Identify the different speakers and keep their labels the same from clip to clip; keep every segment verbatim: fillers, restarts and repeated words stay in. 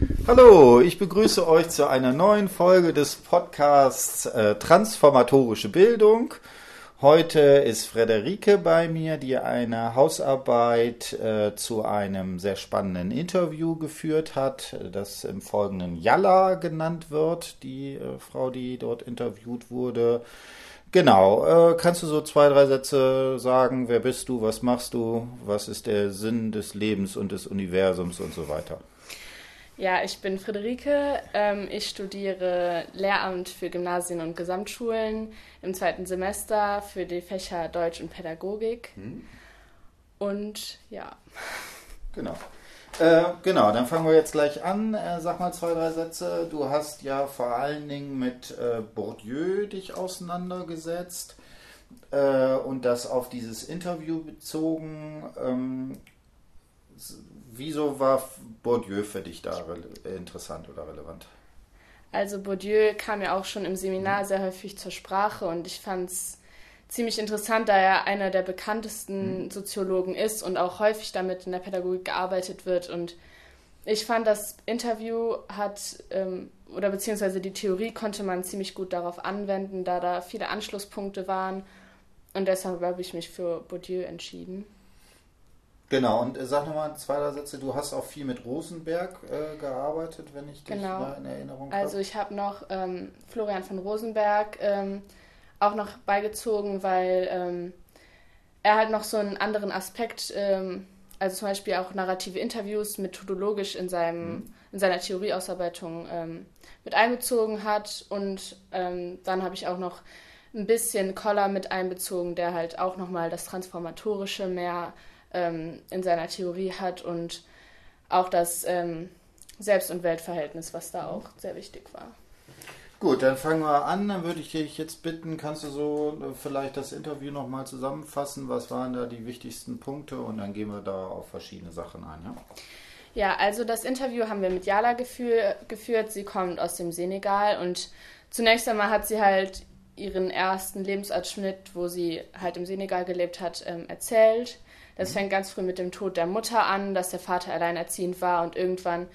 Speaker 1: Hallo, ich begrüße euch zu einer neuen Folge des Podcasts äh, Transformatorische Bildung. Heute ist Frederike bei mir, die eine Hausarbeit äh, zu einem sehr spannenden Interview geführt hat, das im Folgenden Jalla genannt wird, die äh, Frau, die dort interviewt wurde. Genau, äh, kannst du so zwei, drei Sätze sagen, wer bist du, was machst du, was ist der Sinn des Lebens und des Universums und so weiter?
Speaker 2: Ja, ich bin Friederike. Ähm, ich studiere Lehramt für Gymnasien und Gesamtschulen im zweiten Semester für die Fächer Deutsch und Pädagogik. Hm. Und ja.
Speaker 1: Genau. Äh, genau, dann fangen wir jetzt gleich an. Äh, sag mal zwei, drei Sätze. Du hast ja vor allen Dingen mit äh, Bourdieu dich auseinandergesetzt äh, und das auf dieses Interview bezogen. Ähm, Wieso war Bourdieu für dich da re- interessant oder relevant?
Speaker 2: Also Bourdieu kam ja auch schon im Seminar sehr häufig zur Sprache und ich fand es ziemlich interessant, da er einer der bekanntesten Soziologen ist und auch häufig damit in der Pädagogik gearbeitet wird. Und ich fand, das Interview hat, ähm, oder beziehungsweise die Theorie konnte man ziemlich gut darauf anwenden, da da viele Anschlusspunkte waren. Und deshalb habe ich mich für Bourdieu entschieden.
Speaker 1: Genau, und äh, sag nochmal zwei, drei Sätze. Du hast auch viel mit Rosenberg äh, gearbeitet, wenn ich dich
Speaker 2: genau.
Speaker 1: da in Erinnerung habe.
Speaker 2: Also ich habe noch ähm, Florian von Rosenberg ähm, auch noch beigezogen, weil ähm, er halt noch so einen anderen Aspekt, ähm, also zum Beispiel auch narrative Interviews methodologisch in, seinem, mhm. in seiner Theorieausarbeitung ähm, mit einbezogen hat. Und ähm, dann habe ich auch noch ein bisschen Koller mit einbezogen, der halt auch nochmal das Transformatorische mehr in seiner Theorie hat und auch das ähm, Selbst- und Weltverhältnis, was da auch sehr wichtig war.
Speaker 1: Gut, dann fangen wir an. Dann würde ich dich jetzt bitten, kannst du so vielleicht das Interview nochmal zusammenfassen? Was waren da die wichtigsten Punkte? Und dann gehen wir da auf verschiedene Sachen ein, ja?
Speaker 2: Ja, also das Interview haben wir mit Jalla gefü- geführt. Sie kommt aus dem Senegal und zunächst einmal hat sie halt ihren ersten Lebensabschnitt, wo sie halt im Senegal gelebt hat, ähm, erzählt. Das fängt ganz früh mit dem Tod der Mutter an, dass der Vater alleinerziehend war und irgendwann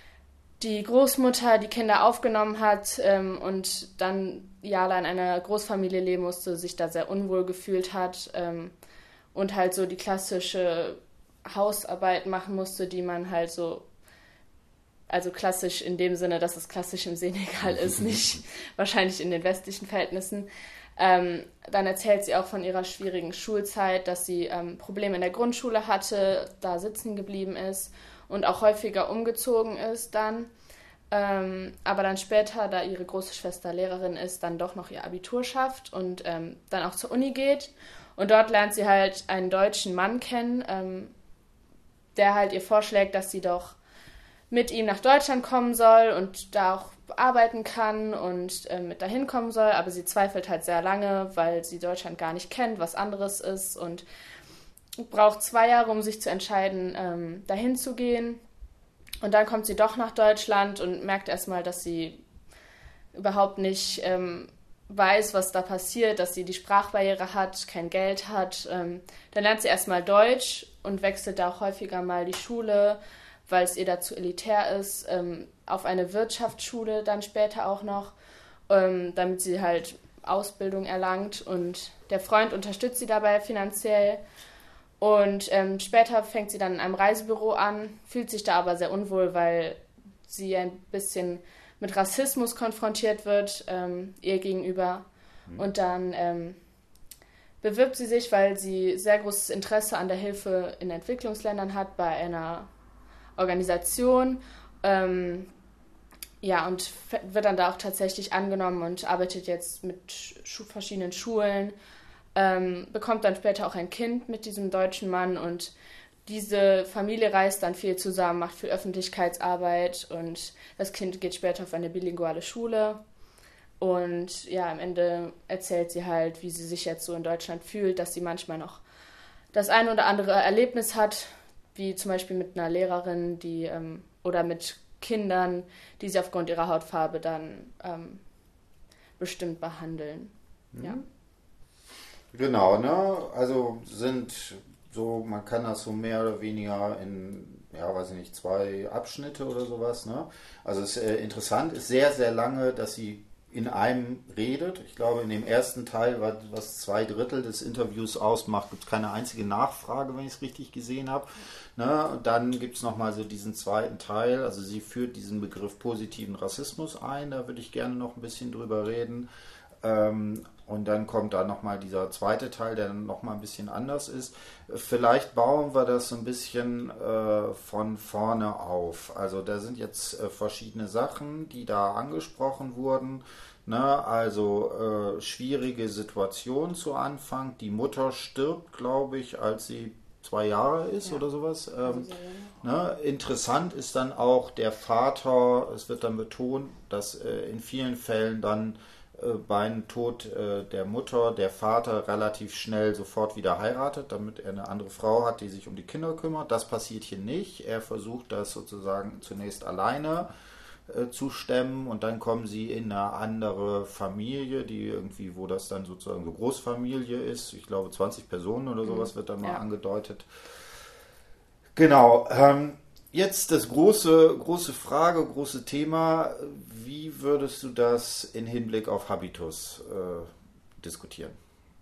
Speaker 2: die Großmutter die Kinder aufgenommen hat ähm, und dann Jalla in einer Großfamilie leben musste, sich da sehr unwohl gefühlt hat ähm, und halt so die klassische Hausarbeit machen musste, die man halt so, also klassisch in dem Sinne, dass es klassisch im Senegal ist, nicht wahrscheinlich in den westlichen Verhältnissen. Ähm, dann erzählt sie auch von ihrer schwierigen Schulzeit, dass sie ähm, Probleme in der Grundschule hatte, da sitzen geblieben ist und auch häufiger umgezogen ist dann. Ähm, aber dann später, da ihre große Schwester Lehrerin ist, dann doch noch ihr Abitur schafft und ähm, dann auch zur Uni geht. Und dort lernt sie halt einen deutschen Mann kennen, ähm, der halt ihr vorschlägt, dass sie doch mit ihm nach Deutschland kommen soll und da auch arbeiten kann und äh, mit dahin kommen soll, aber sie zweifelt halt sehr lange, weil sie Deutschland gar nicht kennt, was anderes ist und braucht zwei Jahre, um sich zu entscheiden, ähm, dahin zu gehen. Und dann kommt sie doch nach Deutschland und merkt erstmal, dass sie überhaupt nicht ähm, weiß, was da passiert, dass sie die Sprachbarriere hat, kein Geld hat. Ähm, dann lernt sie erstmal Deutsch und wechselt da auch häufiger mal die Schule, weil es ihr dazu elitär ist, ähm, auf eine Wirtschaftsschule dann später auch noch, ähm, damit sie halt Ausbildung erlangt und der Freund unterstützt sie dabei finanziell und ähm, später fängt sie dann in einem Reisebüro an, fühlt sich da aber sehr unwohl, weil sie ein bisschen mit Rassismus konfrontiert wird, ähm, ihr gegenüber mhm. und dann ähm, bewirbt sie sich, weil sie sehr großes Interesse an der Hilfe in Entwicklungsländern hat, bei einer Organisation, ähm, ja, und f- wird dann da auch tatsächlich angenommen und arbeitet jetzt mit Schu- verschiedenen Schulen, ähm, bekommt dann später auch ein Kind mit diesem deutschen Mann und diese Familie reist dann viel zusammen, macht viel Öffentlichkeitsarbeit und das Kind geht später auf eine bilinguale Schule und ja, am Ende erzählt sie halt, wie sie sich jetzt so in Deutschland fühlt, dass sie manchmal noch das ein oder andere Erlebnis hat, wie zum Beispiel mit einer Lehrerin, die ähm, oder mit Kindern, die sie aufgrund ihrer Hautfarbe dann ähm, bestimmt behandeln. Mhm. Ja.
Speaker 1: Genau, ne? Also sind so, man kann das so mehr oder weniger in ja, weiß ich nicht, zwei Abschnitte oder sowas. Ne? Also es ist äh, interessant, ist sehr, sehr lange, dass sie in einem redet. Ich glaube, in dem ersten Teil, was zwei Drittel des Interviews ausmacht, gibt es keine einzige Nachfrage, wenn ich es richtig gesehen habe. Ne? Und dann gibt es nochmal so diesen zweiten Teil. Also sie führt diesen Begriff positiven Rassismus ein. Da würde ich gerne noch ein bisschen drüber reden. Ähm, und dann kommt da nochmal dieser zweite Teil, der dann nochmal ein bisschen anders ist. Vielleicht bauen wir das so ein bisschen äh, von vorne auf. Also da sind jetzt äh, verschiedene Sachen, die da angesprochen wurden. Ne? Also äh, schwierige Situation zu Anfang. Die Mutter stirbt, glaube ich, als sie zwei Jahre ist, ja, oder sowas. Ähm, ne? Interessant ist dann auch der Vater, es wird dann betont, dass äh, in vielen Fällen dann beim Tod äh, der Mutter der Vater relativ schnell sofort wieder heiratet, damit er eine andere Frau hat, die sich um die Kinder kümmert. Das passiert hier nicht. Er versucht das sozusagen zunächst alleine äh, zu stemmen und dann kommen sie in eine andere Familie, die irgendwie, wo das dann sozusagen so Großfamilie ist. Ich glaube zwanzig Personen oder sowas wird dann mal ja. angedeutet. Genau. Ähm, Jetzt das große, große Frage, große Thema. Wie würdest du das in Hinblick auf Habitus äh, diskutieren?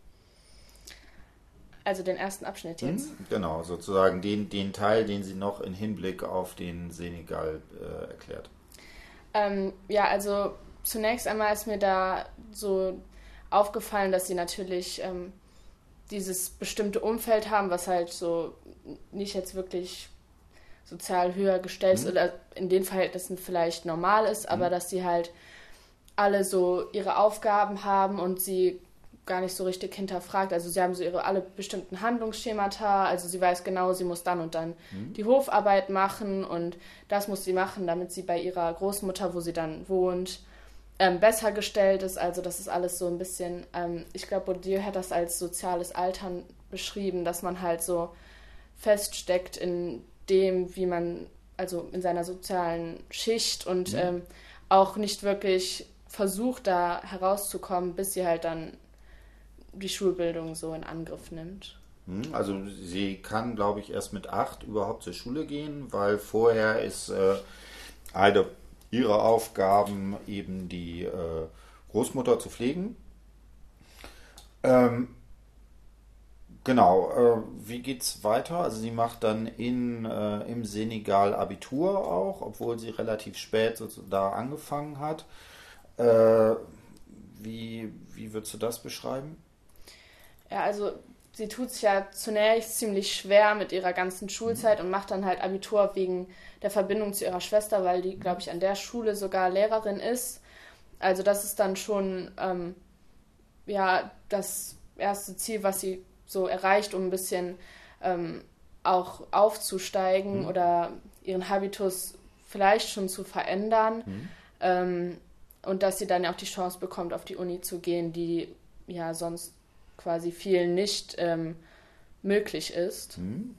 Speaker 2: Also den ersten Abschnitt jetzt?
Speaker 1: Hm, genau, sozusagen den, den Teil, den sie noch in Hinblick auf den Senegal äh, erklärt.
Speaker 2: Ähm, ja, also zunächst einmal ist mir da so aufgefallen, dass sie natürlich ähm, dieses bestimmte Umfeld haben, was halt so nicht jetzt wirklich sozial höher gestellt mhm. oder in den Verhältnissen vielleicht normal ist, aber mhm. dass sie halt alle so ihre Aufgaben haben und sie gar nicht so richtig hinterfragt. Also sie haben so ihre alle bestimmten Handlungsschemata, also sie weiß genau, sie muss dann und dann mhm. die Hofarbeit machen und das muss sie machen, damit sie bei ihrer Großmutter, wo sie dann wohnt, ähm, besser gestellt ist. Also das ist alles so ein bisschen, ähm, ich glaube, Bourdieu hat das als soziales Altern beschrieben, dass man halt so feststeckt in dem, wie man, also in seiner sozialen Schicht und mhm. ähm, auch nicht wirklich versucht, da herauszukommen, bis sie halt dann die Schulbildung so in Angriff nimmt.
Speaker 1: Also sie kann, glaube ich, erst mit acht überhaupt zur Schule gehen, weil vorher ist äh, eine ihrer Aufgaben eben die äh, Großmutter zu pflegen. Ähm, Genau, äh, wie geht's weiter? Also sie macht dann in, äh, im Senegal Abitur auch, obwohl sie relativ spät so, da angefangen hat. Äh, wie, wie würdest du das beschreiben?
Speaker 2: Ja, also sie tut sich ja zunächst ziemlich schwer mit ihrer ganzen Schulzeit mhm. und macht dann halt Abitur wegen der Verbindung zu ihrer Schwester, weil die, glaube ich, an der Schule sogar Lehrerin ist. Also das ist dann schon ähm, ja, das erste Ziel, was sie so erreicht, um ein bisschen ähm, auch aufzusteigen mhm. oder ihren Habitus vielleicht schon zu verändern mhm. ähm, und dass sie dann auch die Chance bekommt, auf die Uni zu gehen, die ja sonst quasi vielen nicht ähm, möglich ist.
Speaker 1: Mhm.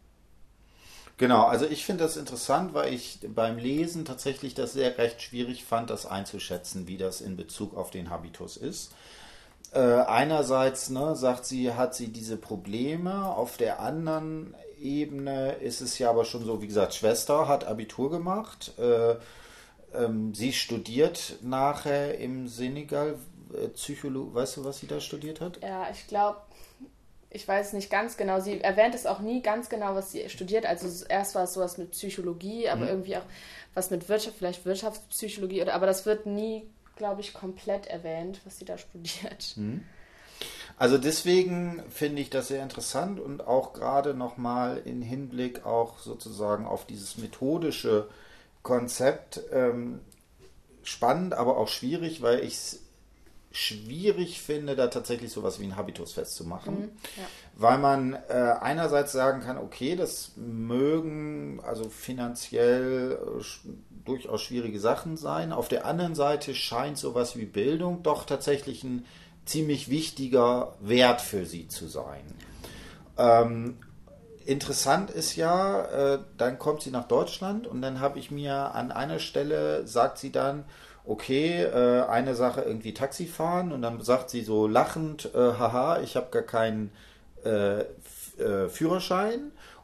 Speaker 1: Genau, also ich finde das interessant, weil ich beim Lesen tatsächlich das sehr recht schwierig fand, das einzuschätzen, wie das in Bezug auf den Habitus ist. Äh, einerseits, ne, sagt sie, hat sie diese Probleme. Auf der anderen Ebene ist es ja aber schon so, wie gesagt, Schwester hat Abitur gemacht. Äh, ähm, sie studiert nachher im Senegal äh, Psychologie. Weißt du, was sie da studiert hat?
Speaker 2: Ja, ich glaube, ich weiß nicht ganz genau. Sie erwähnt es auch nie ganz genau, was sie studiert. Also erst war es sowas mit Psychologie, aber mhm. irgendwie auch was mit Wirtschaft, vielleicht Wirtschaftspsychologie. Oder, aber das wird nie, glaube ich, komplett erwähnt, was sie da studiert.
Speaker 1: Also deswegen finde ich das sehr interessant und auch gerade nochmal in Hinblick auch sozusagen auf dieses methodische Konzept ähm, spannend, aber auch schwierig, weil ich es schwierig finde, da tatsächlich sowas wie einen Habitus festzumachen. Mhm, ja. Weil man äh, einerseits sagen kann, okay, das mögen also finanziell äh, durchaus schwierige Sachen sein. Auf der anderen Seite scheint sowas wie Bildung doch tatsächlich ein ziemlich wichtiger Wert für sie zu sein. Ähm, interessant ist ja, äh, dann kommt sie nach Deutschland und dann habe ich mir an einer Stelle, sagt sie dann, okay, äh, eine Sache irgendwie Taxi fahren und dann sagt sie so lachend, äh, haha, ich habe gar keinen äh, F- äh, Führerschein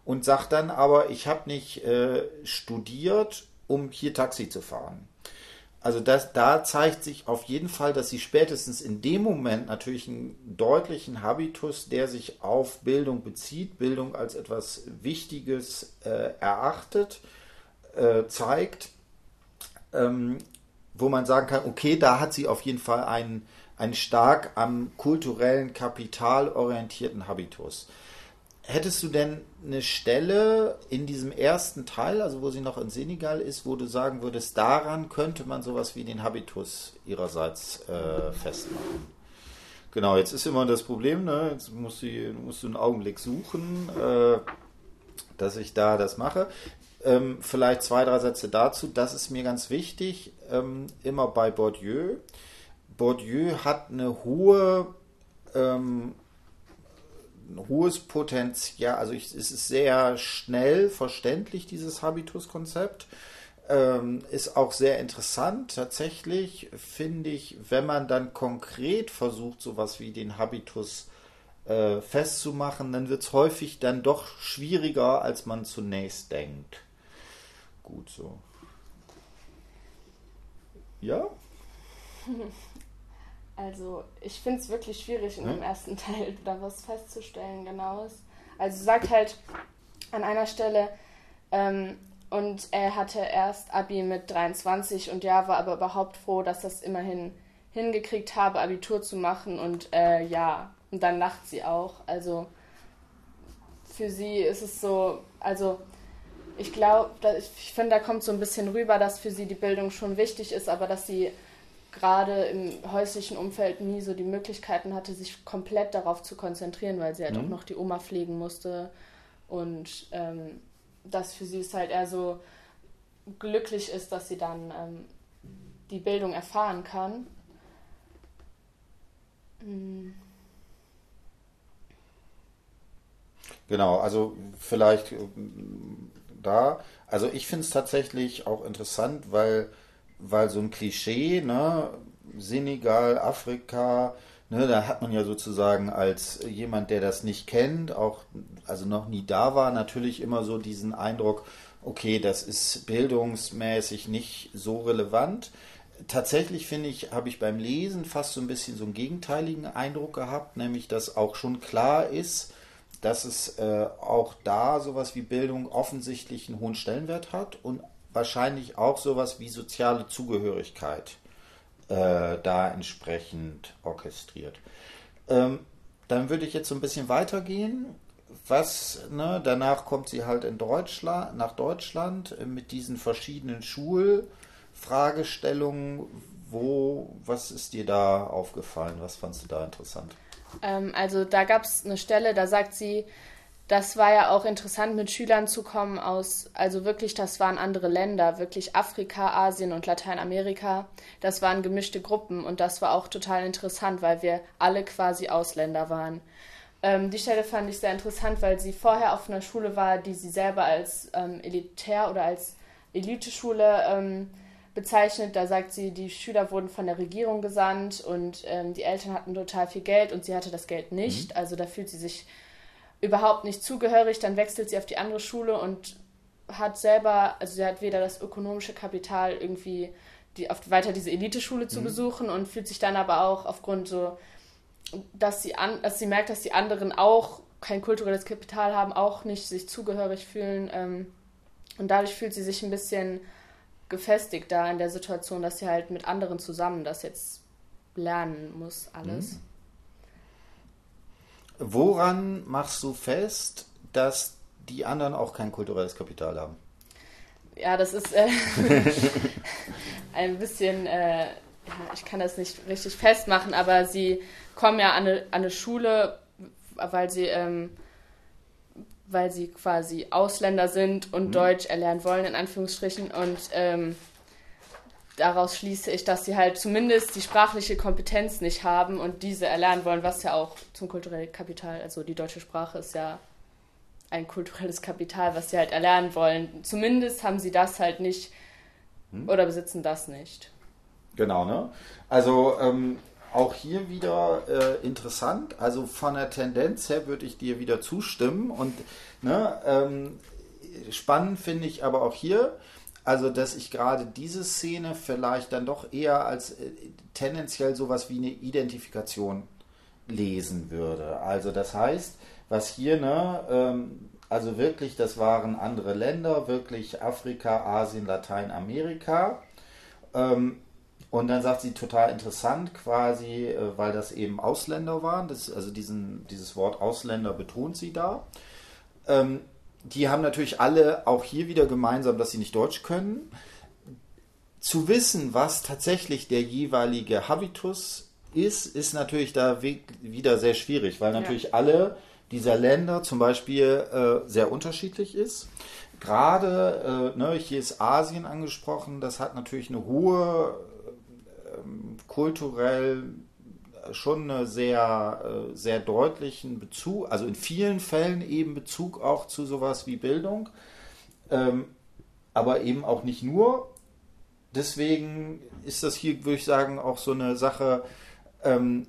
Speaker 1: und sagt dann aber, ich habe nicht äh, studiert, um hier Taxi zu fahren. Also das, da zeigt sich auf jeden Fall, dass sie spätestens in dem Moment natürlich einen deutlichen Habitus, der sich auf Bildung bezieht, Bildung als etwas Wichtiges äh, erachtet, äh, zeigt, ähm, wo man sagen kann, okay, da hat sie auf jeden Fall einen, einen stark am kulturellen Kapital orientierten Habitus. Hättest du denn eine Stelle in diesem ersten Teil, also wo sie noch in Senegal ist, wo du sagen würdest, daran könnte man sowas wie den Habitus ihrerseits äh, festmachen? Genau, jetzt ist immer das Problem, ne? Jetzt musst du, musst du einen Augenblick suchen, äh, dass ich da das mache. Ähm, vielleicht zwei, drei Sätze dazu. Das ist mir ganz wichtig, ähm, immer bei Bourdieu. Bourdieu hat eine hohe... Ähm, ein hohes Potenzial, also ich, es ist sehr schnell verständlich, dieses Habitus-Konzept, ähm, ist auch sehr interessant, tatsächlich finde ich, wenn man dann konkret versucht, sowas wie den Habitus äh, festzumachen, dann wird es häufig dann doch schwieriger, als man zunächst denkt. Gut so. Ja?
Speaker 2: Also, ich finde es wirklich schwierig, in hm? dem ersten Teil da was festzustellen, genaues. Also, sie sagt halt an einer Stelle, ähm, und er hatte erst Abi mit dreiundzwanzig und ja, war aber überhaupt froh, dass das immerhin hingekriegt habe, Abitur zu machen und äh, ja, und dann lacht sie auch. Also, für sie ist es so, also, ich glaube, ich finde, da kommt so ein bisschen rüber, dass für sie die Bildung schon wichtig ist, aber dass sie gerade im häuslichen Umfeld nie so die Möglichkeiten hatte, sich komplett darauf zu konzentrieren, weil sie halt mhm. auch noch die Oma pflegen musste. Und ähm, das für sie ist halt eher so glücklich ist, dass sie dann ähm, die Bildung erfahren kann. Mhm.
Speaker 1: Genau, also vielleicht da, also ich finde es tatsächlich auch interessant, weil weil so ein Klischee, ne, Senegal, Afrika, ne, da hat man ja sozusagen als jemand, der das nicht kennt, auch, also noch nie da war, natürlich immer so diesen Eindruck, okay, das ist bildungsmäßig nicht so relevant. Tatsächlich finde ich, habe ich beim Lesen fast so ein bisschen so einen gegenteiligen Eindruck gehabt, nämlich, dass auch schon klar ist, dass es äh, auch da sowas wie Bildung offensichtlich einen hohen Stellenwert hat und wahrscheinlich auch sowas wie soziale Zugehörigkeit äh, da entsprechend orchestriert. Ähm, dann würde ich jetzt so ein bisschen weitergehen. Was, ne, danach kommt sie halt in Deutschland, nach Deutschland äh, mit diesen verschiedenen Schulfragestellungen. Wo, was ist dir da aufgefallen? Was fandst du da interessant?
Speaker 2: Ähm, also da gab es eine Stelle, da sagt sie, das war ja auch interessant, mit Schülern zu kommen aus, also wirklich, das waren andere Länder, wirklich Afrika, Asien und Lateinamerika. Das waren gemischte Gruppen und das war auch total interessant, weil wir alle quasi Ausländer waren. Ähm, die Stelle fand ich sehr interessant, weil sie vorher auf einer Schule war, die sie selber als ähm, elitär oder als Eliteschule ähm, bezeichnet. Da sagt sie, die Schüler wurden von der Regierung gesandt und ähm, die Eltern hatten total viel Geld und sie hatte das Geld nicht. Mhm. Also da fühlt sie sich überhaupt nicht zugehörig, dann wechselt sie auf die andere Schule und hat selber, also sie hat weder das ökonomische Kapital irgendwie die, auf, weiter diese Eliteschule zu mhm. besuchen und fühlt sich dann aber auch aufgrund so, dass sie, an, dass sie merkt, dass die anderen auch kein kulturelles Kapital haben, auch nicht sich zugehörig fühlen ähm, und dadurch fühlt sie sich ein bisschen gefestigt da in der Situation, dass sie halt mit anderen zusammen das jetzt lernen muss, alles. Mhm.
Speaker 1: Woran machst du fest, dass die anderen auch kein kulturelles Kapital haben?
Speaker 2: Ja, das ist äh, ein bisschen, äh, ja, ich kann das nicht richtig festmachen, aber sie kommen ja an eine, an eine Schule, weil sie, ähm, weil sie quasi Ausländer sind und mhm. Deutsch erlernen wollen, in Anführungsstrichen. Und ähm, daraus schließe ich, dass sie halt zumindest die sprachliche Kompetenz nicht haben und diese erlernen wollen, was ja auch zum kulturellen Kapital, also die deutsche Sprache ist ja ein kulturelles Kapital, was sie halt erlernen wollen. Zumindest haben sie das halt nicht hm. oder besitzen das nicht.
Speaker 1: Genau, ne? Also ähm, auch hier wieder äh, interessant. Also von der Tendenz her würde ich dir wieder zustimmen. Und ne, ähm, spannend finde ich aber auch hier, also dass ich gerade diese Szene vielleicht dann doch eher als äh, tendenziell sowas wie eine Identifikation lesen würde. Also das heißt, was hier, ne, ähm, also wirklich, das waren andere Länder, wirklich Afrika, Asien, Lateinamerika. Ähm, und dann sagt sie total interessant quasi, äh, weil das eben Ausländer waren, das, also diesen, dieses Wort Ausländer betont sie da. Ähm, die haben natürlich alle auch hier wieder gemeinsam, dass sie nicht Deutsch können. Zu wissen, was tatsächlich der jeweilige Habitus ist, ist natürlich da wieder sehr schwierig, weil natürlich ja. alle dieser Länder zum Beispiel äh, sehr unterschiedlich ist. Gerade, äh, ne, hier ist Asien angesprochen, das hat natürlich eine hohe, äh, kulturell schon einen sehr, äh, sehr deutlichen Bezug, also in vielen Fällen eben Bezug auch zu sowas wie Bildung, ähm, aber eben auch nicht nur. Deswegen ist das hier, würde ich sagen, auch so eine Sache, ähm,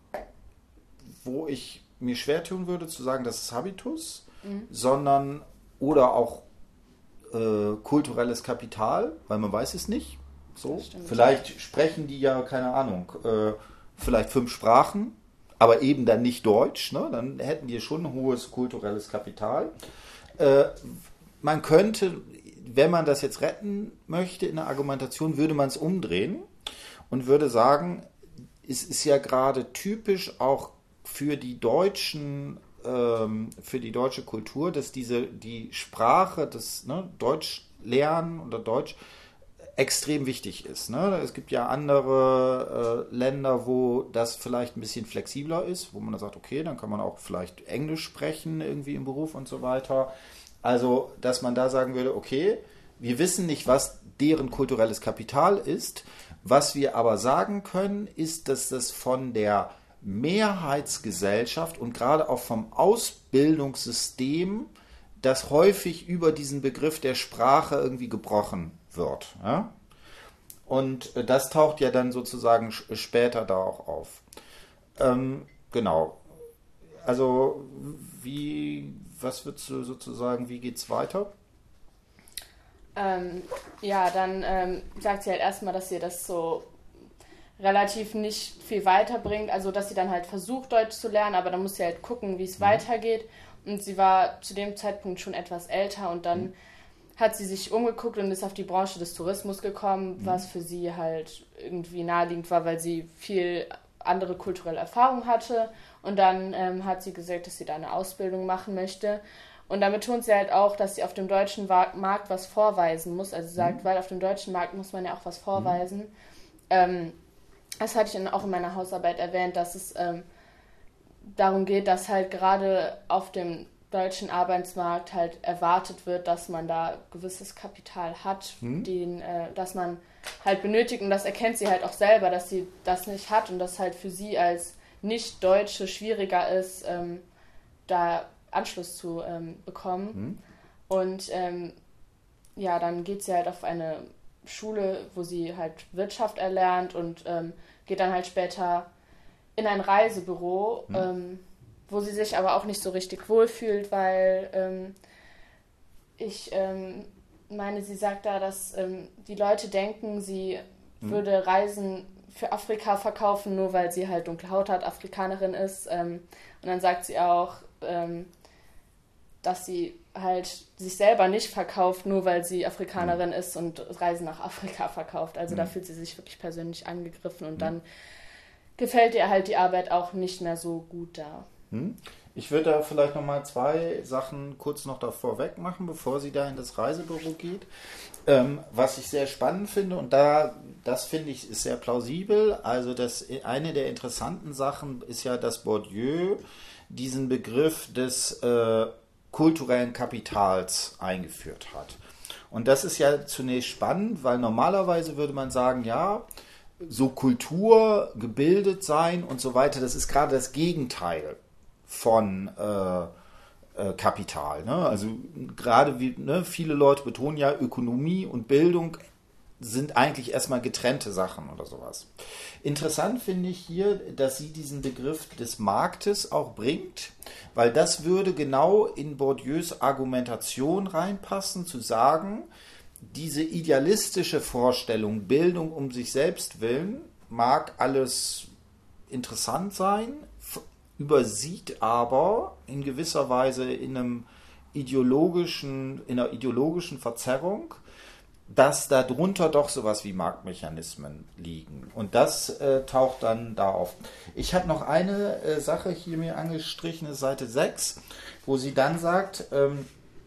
Speaker 1: wo ich mir schwer tun würde zu sagen, das ist Habitus, mhm. sondern oder auch äh, kulturelles Kapital, weil man weiß es nicht. So, vielleicht sprechen die ja, keine Ahnung, äh, vielleicht fünf Sprachen, aber eben dann nicht Deutsch, ne? Dann hätten die schon ein hohes kulturelles Kapital. Äh, man könnte, wenn man das jetzt retten möchte in der Argumentation, würde man es umdrehen und würde sagen, es ist ja gerade typisch auch für die deutschen, ähm, für die deutsche Kultur, dass diese die Sprache, das ne, Deutsch lernen oder Deutsch extrem wichtig ist. Ne? Es gibt ja andere äh, Länder, wo das vielleicht ein bisschen flexibler ist, wo man dann sagt, okay, dann kann man auch vielleicht Englisch sprechen irgendwie im Beruf und so weiter. Also, dass man da sagen würde, okay, wir wissen nicht, was deren kulturelles Kapital ist. Was wir aber sagen können, ist, dass das von der Mehrheitsgesellschaft und gerade auch vom Ausbildungssystem, das häufig über diesen Begriff der Sprache irgendwie gebrochen wird. Ja? Und das taucht ja dann sozusagen später da auch auf. Ähm, genau. Also wie, was würdest du sozusagen, wie geht's weiter?
Speaker 2: Ähm, ja, dann ähm, sagt sie halt erstmal, dass ihr das so relativ nicht viel weiterbringt, also dass sie dann halt versucht, Deutsch zu lernen, aber dann muss sie halt gucken, wie es mhm. weitergeht. Und sie war zu dem Zeitpunkt schon etwas älter und dann mhm. hat sie sich umgeguckt und ist auf die Branche des Tourismus gekommen, mhm. was für sie halt irgendwie naheliegend war, weil sie viel andere kulturelle Erfahrung hatte. Und dann ähm, hat sie gesagt, dass sie da eine Ausbildung machen möchte. Und dann betont sie halt auch, dass sie auf dem deutschen Markt was vorweisen muss. Also sie sagt, mhm. weil auf dem deutschen Markt muss man ja auch was vorweisen. Mhm. Ähm, das hatte ich dann auch in meiner Hausarbeit erwähnt, dass es ähm, darum geht, dass halt gerade auf dem deutschen Arbeitsmarkt halt erwartet wird, dass man da gewisses Kapital hat, mhm. den, äh, das man halt benötigt. Und das erkennt sie halt auch selber, dass sie das nicht hat und das halt für sie als Nicht-Deutsche schwieriger ist, ähm, da Anschluss zu ähm, bekommen. Mhm. Und ähm, ja, dann geht sie halt auf eine Schule, wo sie halt Wirtschaft erlernt und ähm, geht dann halt später in ein Reisebüro, mhm. ähm, wo sie sich aber auch nicht so richtig wohlfühlt, weil ähm, ich ähm, meine, sie sagt da, dass ähm, die Leute denken, sie mhm. würde Reisen für Afrika verkaufen, nur weil sie halt dunkle Haut hat, Afrikanerin ist. Ähm, und dann sagt sie auch, ähm, dass sie halt sich selber nicht verkauft, nur weil sie Afrikanerin mhm. ist und Reisen nach Afrika verkauft. Also mhm. da fühlt sie sich wirklich persönlich angegriffen und mhm. dann gefällt ihr halt die Arbeit auch nicht mehr so gut da.
Speaker 1: Mhm. Ich würde da vielleicht nochmal zwei Sachen kurz noch davor weg machen, bevor sie da in das Reisebüro geht. Ähm, was ich sehr spannend finde, und da, das finde ich, ist sehr plausibel. Also das, eine der interessanten Sachen ist ja, dass Bourdieu diesen Begriff des äh, kulturellen Kapitals eingeführt hat. Und das ist ja zunächst spannend, weil normalerweise würde man sagen, ja, so Kultur, gebildet sein und so weiter, das ist gerade das Gegenteil von äh, äh, Kapital. Ne? Also gerade wie ne, viele Leute betonen ja, Ökonomie und Bildung sind eigentlich erstmal getrennte Sachen oder sowas. Interessant finde ich hier, dass sie diesen Begriff des Marktes auch bringt, weil das würde genau in Bourdieus Argumentation reinpassen, zu sagen, diese idealistische Vorstellung, Bildung um sich selbst willen, mag alles interessant sein, übersieht aber in gewisser Weise in einem ideologischen, in einer ideologischen Verzerrung, dass darunter doch sowas wie Marktmechanismen liegen. Und das äh, taucht dann da auf. Ich habe noch eine äh, Sache hier mir angestrichen, Seite sechs, wo sie dann sagt, ähm,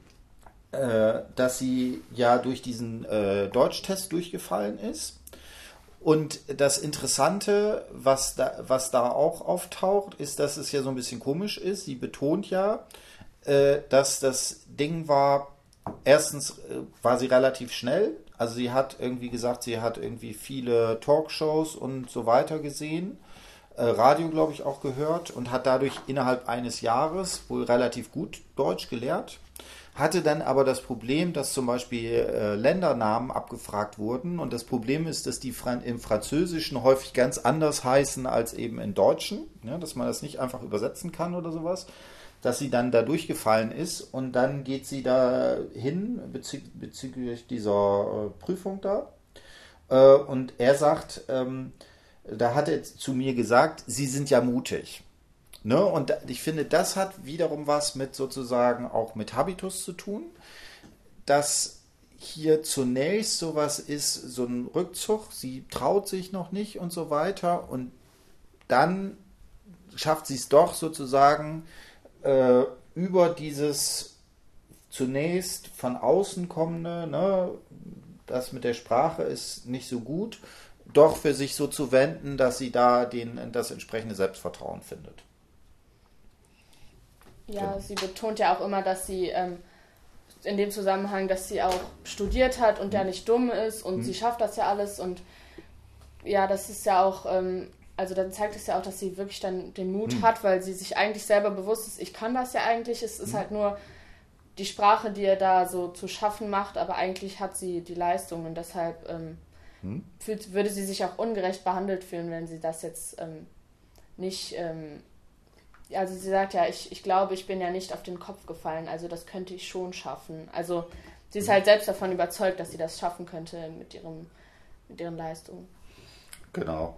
Speaker 1: äh, dass sie ja durch diesen äh, Deutschtest durchgefallen ist. Und das Interessante, was da, was da auch auftaucht, ist, dass es ja so ein bisschen komisch ist. Sie betont ja, äh, dass das Ding war, erstens äh, war sie relativ schnell. Also sie hat irgendwie gesagt, sie hat irgendwie viele Talkshows und so weiter gesehen. Äh, Radio, glaube ich, auch gehört und hat dadurch innerhalb eines Jahres wohl relativ gut Deutsch gelernt. Hatte dann aber das Problem, dass zum Beispiel äh, Ländernamen abgefragt wurden. Und das Problem ist, dass die Fran- im Französischen häufig ganz anders heißen als eben im Deutschen. Ja, dass man das nicht einfach übersetzen kann oder sowas. Dass sie dann da durchgefallen ist. Und dann geht sie da hin bezü- bezüglich dieser äh, Prüfung da. Äh, und er sagt, ähm, da hat er zu mir gesagt, Sie sind ja mutig. Ne? Und ich finde, das hat wiederum was mit sozusagen auch mit Habitus zu tun, dass hier zunächst sowas ist, so ein Rückzug, sie traut sich noch nicht und so weiter und dann schafft sie es doch sozusagen äh, über dieses zunächst von außen kommende, ne, das mit der Sprache ist nicht so gut, doch für sich so zu wenden, dass sie da den, das entsprechende Selbstvertrauen findet.
Speaker 2: Ja, sie betont ja auch immer, dass sie ähm, in dem Zusammenhang, dass sie auch studiert hat und mhm. ja nicht dumm ist und mhm. sie schafft das ja alles und ja, das ist ja auch, ähm, also dann zeigt es ja auch, dass sie wirklich dann den Mut mhm. hat, weil sie sich eigentlich selber bewusst ist, ich kann das ja eigentlich, es ist mhm. halt nur die Sprache, die ihr da so zu schaffen macht, aber eigentlich hat sie die Leistung und deshalb ähm, mhm. fühlt, würde sie sich auch ungerecht behandelt fühlen, wenn sie das jetzt ähm, nicht... Ähm, Also sie sagt ja, ich, ich glaube, ich bin ja nicht auf den Kopf gefallen, also das könnte ich schon schaffen. Also sie ist halt selbst davon überzeugt, dass sie das schaffen könnte mit, ihrem, mit ihren Leistungen.
Speaker 1: Genau.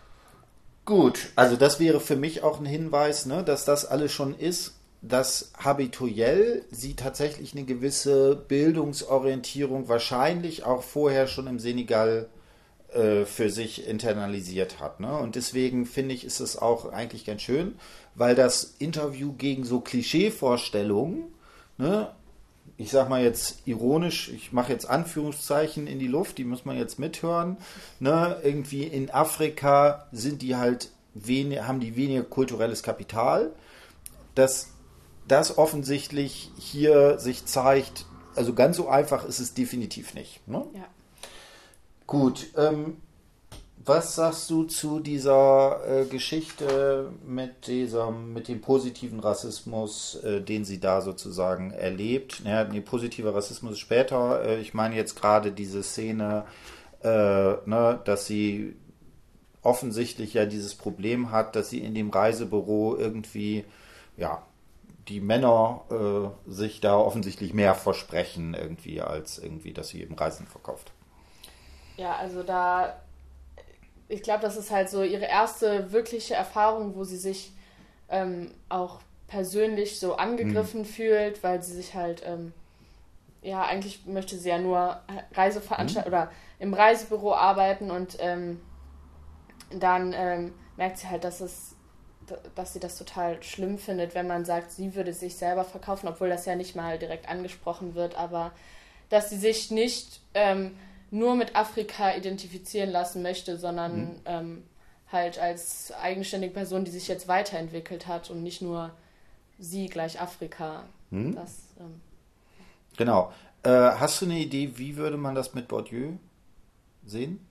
Speaker 1: Gut, also das wäre für mich auch ein Hinweis, ne, dass das alles schon ist, dass habituell sie tatsächlich eine gewisse Bildungsorientierung wahrscheinlich auch vorher schon im Senegal für sich internalisiert hat. Ne? Und deswegen finde ich, ist es auch eigentlich ganz schön, weil das Interview gegen so Klischeevorstellungen, ne, ich sag mal jetzt ironisch, ich mache jetzt Anführungszeichen in die Luft, die muss man jetzt mithören, ne, irgendwie in Afrika sind die halt wenig, haben die weniger kulturelles Kapital, dass das offensichtlich hier sich zeigt, also ganz so einfach ist es definitiv nicht. Ne?
Speaker 2: Ja.
Speaker 1: Gut, ähm, was sagst du zu dieser äh, Geschichte mit diesem, mit dem positiven Rassismus, äh, den sie da sozusagen erlebt? Ja, nee, positiver Rassismus später. Äh, ich meine jetzt gerade diese Szene, äh, ne, dass sie offensichtlich ja dieses Problem hat, dass sie in dem Reisebüro irgendwie, ja, die Männer äh, sich da offensichtlich mehr versprechen irgendwie, als irgendwie, dass sie eben Reisen verkauft.
Speaker 2: Ja, also da, ich glaube, das ist halt so ihre erste wirkliche Erfahrung, wo sie sich ähm, auch persönlich so angegriffen mhm. fühlt, weil sie sich halt, ähm, ja, eigentlich möchte sie ja nur Reiseveranstaltung mhm. oder im Reisebüro arbeiten und ähm, dann ähm, merkt sie halt, dass es, dass sie das total schlimm findet, wenn man sagt, sie würde sich selber verkaufen, obwohl das ja nicht mal direkt angesprochen wird, aber dass sie sich nicht ähm, nur mit Afrika identifizieren lassen möchte, sondern mhm. ähm, halt als eigenständige Person, die sich jetzt weiterentwickelt hat und nicht nur sie gleich Afrika. Mhm. Das, ähm,
Speaker 1: genau. Äh, hast du eine Idee, wie würde man das mit Bourdieu sehen?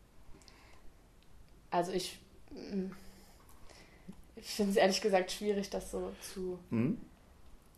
Speaker 2: Also ich, ich finde es ehrlich gesagt schwierig, das so zu...
Speaker 1: Mhm.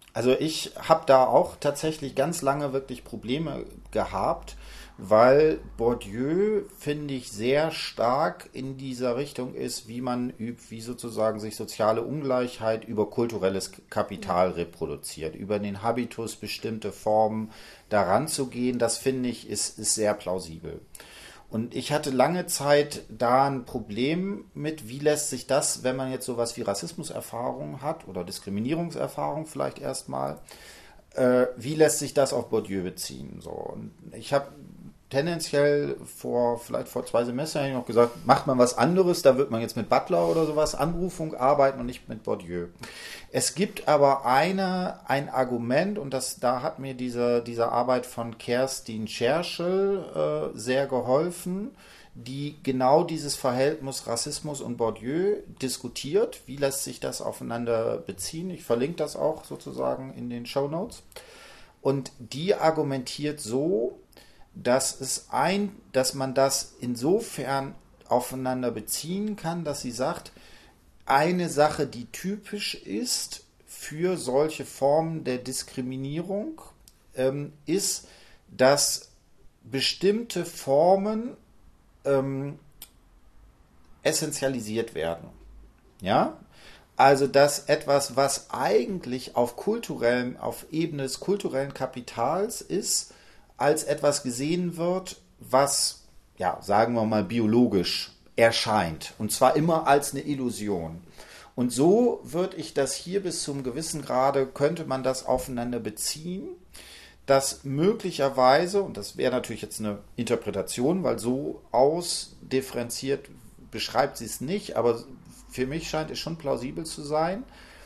Speaker 1: Also ich habe da auch tatsächlich ganz lange wirklich Probleme gehabt, weil Bourdieu, finde ich, sehr stark in dieser Richtung ist, wie man übt, wie sozusagen sich soziale Ungleichheit über kulturelles Kapital reproduziert, über den Habitus bestimmte Formen daran zu gehen. Das finde ich, ist, ist sehr plausibel. Und ich hatte lange Zeit da ein Problem mit, wie lässt sich das, wenn man jetzt sowas wie Rassismuserfahrung hat oder Diskriminierungserfahrung vielleicht erstmal, äh, wie lässt sich das auf Bourdieu beziehen? So, und ich habe tendenziell vor, vielleicht vor zwei Semestern noch gesagt, macht man was anderes, da wird man jetzt mit Butler oder sowas, Anrufung arbeiten und nicht mit Bourdieu. Es gibt aber eine, ein Argument, und das, da hat mir diese, diese Arbeit von Kerstin Scherschel äh, sehr geholfen, die genau dieses Verhältnis Rassismus und Bourdieu diskutiert. Wie lässt sich das aufeinander beziehen? Ich verlinke das auch sozusagen in den Shownotes. Und die argumentiert so, dass es ein, dass man das insofern aufeinander beziehen kann, dass sie sagt, eine Sache, die typisch ist für solche Formen der Diskriminierung, ähm, ist, dass bestimmte Formen ähm, essentialisiert werden. Ja? Also, dass etwas, was eigentlich auf kulturellen, auf Ebene des kulturellen Kapitals ist, als etwas gesehen wird, was, ja, sagen wir mal, biologisch erscheint. Und zwar immer als eine Illusion. Und so würde ich das hier bis zum gewissen Grade, könnte man das aufeinander beziehen, dass möglicherweise, und das wäre natürlich jetzt eine Interpretation, weil so ausdifferenziert beschreibt sie es nicht, aber für mich scheint es schon plausibel zu sein,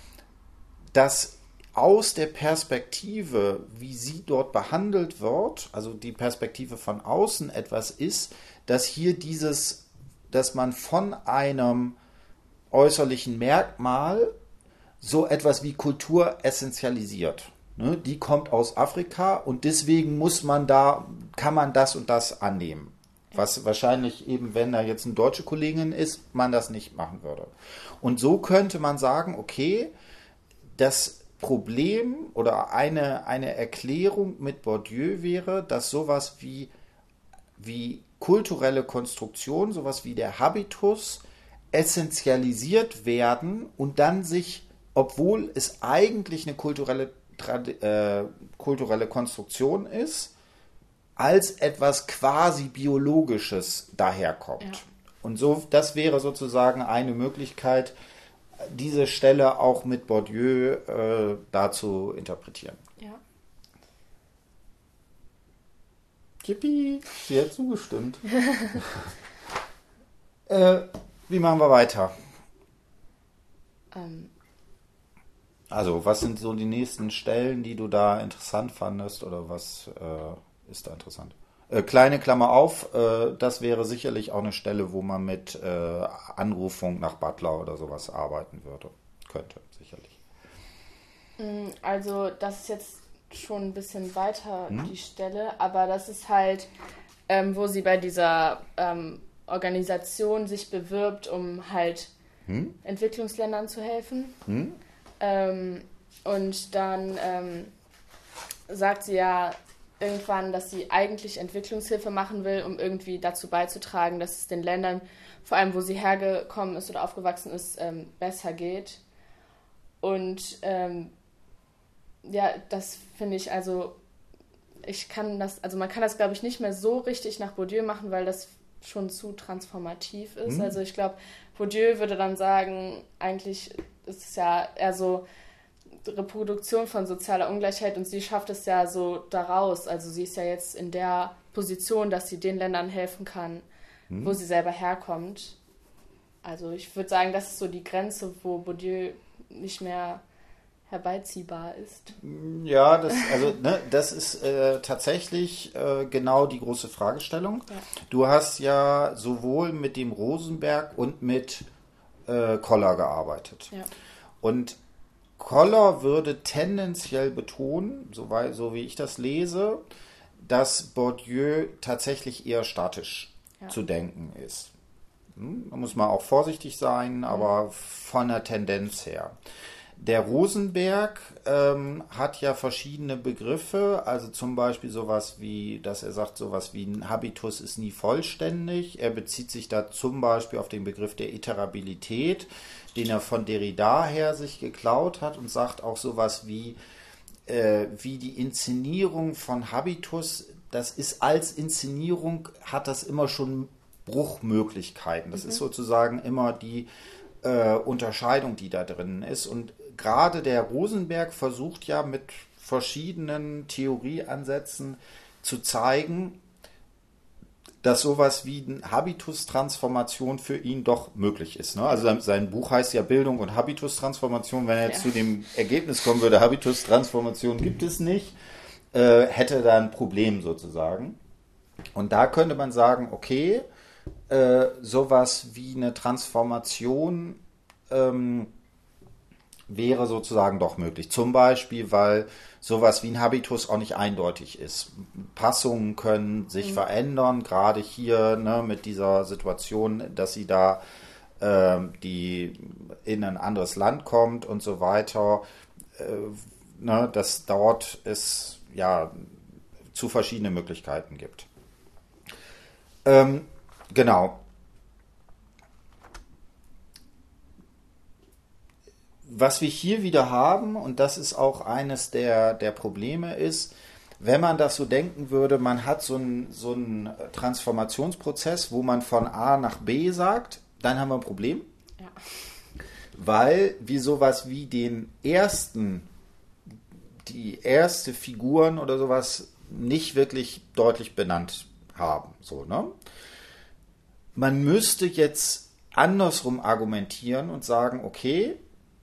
Speaker 1: dass aus der Perspektive, wie sie dort behandelt wird, also die Perspektive von außen etwas ist, dass hier dieses, dass man von einem äußerlichen Merkmal so etwas wie Kultur essentialisiert. Ne? Die kommt aus Afrika und deswegen muss man da, kann man das und das annehmen. Was wahrscheinlich eben, wenn da jetzt eine deutsche Kollegin ist, man das nicht machen würde. Und so könnte man sagen, okay, das Problem oder eine, eine Erklärung mit Bourdieu wäre, dass sowas wie, wie kulturelle Konstruktion, sowas wie der Habitus essentialisiert werden und dann sich, obwohl es eigentlich eine kulturelle, äh, kulturelle Konstruktion ist, als etwas quasi Biologisches daherkommt. Ja. Und so, das wäre sozusagen eine Möglichkeit, diese Stelle auch mit Bourdieu äh, da zu interpretieren.
Speaker 2: Ja.
Speaker 1: Yippie, sie hat zugestimmt. äh, wie machen wir weiter?
Speaker 2: Ähm.
Speaker 1: Also, was sind so die nächsten Stellen, die du da interessant fandest oder was äh, ist da interessant? Äh, kleine Klammer auf, äh, das wäre sicherlich auch eine Stelle, wo man mit äh, Anrufung nach Butler oder sowas arbeiten würde. Könnte, sicherlich.
Speaker 2: Also das ist jetzt schon ein bisschen weiter,
Speaker 1: hm?
Speaker 2: die Stelle, aber das ist halt, ähm, wo sie bei dieser ähm, Organisation sich bewirbt, um halt hm? Entwicklungsländern zu helfen.
Speaker 1: Hm?
Speaker 2: Ähm, und dann ähm, sagt sie ja irgendwann, dass sie eigentlich Entwicklungshilfe machen will, um irgendwie dazu beizutragen, dass es den Ländern, vor allem wo sie hergekommen ist oder aufgewachsen ist, ähm, besser geht. Und ähm, ja, das finde ich, also ich kann das, also man kann das, glaube ich, nicht mehr so richtig nach Bourdieu machen, weil das schon zu transformativ ist. Mhm. Also ich glaube, Bourdieu würde dann sagen, eigentlich ist es ja eher so Reproduktion von sozialer Ungleichheit und sie schafft es ja so daraus. Also sie ist ja jetzt in der Position, dass sie den Ländern helfen kann, hm. wo sie selber herkommt. Also ich würde sagen, das ist so die Grenze, wo Bourdieu nicht mehr herbeiziehbar ist.
Speaker 1: Ja, das, also, ne, das ist äh, tatsächlich äh, genau die große Fragestellung. Ja. Du hast ja sowohl mit dem Rosenberg und mit äh, Koller gearbeitet.
Speaker 2: Ja.
Speaker 1: Und Koller würde tendenziell betonen, so, wei- so wie ich das lese, dass Bourdieu tatsächlich eher statisch ja. zu denken ist. Hm, da muss man auch vorsichtig sein, aber von der Tendenz her. der Rosenberg ähm, hat ja verschiedene Begriffe, also zum Beispiel sowas wie, dass er sagt, sowas wie ein Habitus ist nie vollständig. Er bezieht sich da zum Beispiel auf den Begriff der Iterabilität, den er von Derrida her sich geklaut hat und sagt auch sowas wie, äh, wie die Inszenierung von Habitus, das ist als Inszenierung, hat das immer schon Bruchmöglichkeiten. Das mhm. ist sozusagen immer die äh, Unterscheidung, die da drin ist. Und gerade der Rosenberg versucht ja mit verschiedenen Theorieansätzen zu zeigen, dass sowas wie eine Habitustransformation für ihn doch möglich ist. Ne? Also sein Buch heißt ja Bildung und Habitustransformation. Wenn er jetzt ja. zu dem Ergebnis kommen würde, Habitustransformation gibt es nicht, äh, hätte da ein Problem sozusagen. Und da könnte man sagen, okay, äh, sowas wie eine Transformation ähm, wäre sozusagen doch möglich. Zum Beispiel, weil sowas wie ein Habitus auch nicht eindeutig ist. Passungen können sich mhm. verändern, gerade hier ne, mit dieser Situation, dass sie da äh, die in ein anderes Land kommt und so weiter, äh, ne, dass dort es ja zu verschiedene Möglichkeiten gibt. Ähm, genau. Was wir hier wieder haben, und das ist auch eines der, der Probleme, ist, wenn man das so denken würde, man hat so einen so einen Transformationsprozess, wo man von A nach B sagt, dann haben wir ein Problem. Ja. Weil wir sowas wie den ersten, die erste Figuren oder sowas nicht wirklich deutlich benannt haben. So, ne? Man müsste jetzt andersrum argumentieren und sagen, okay,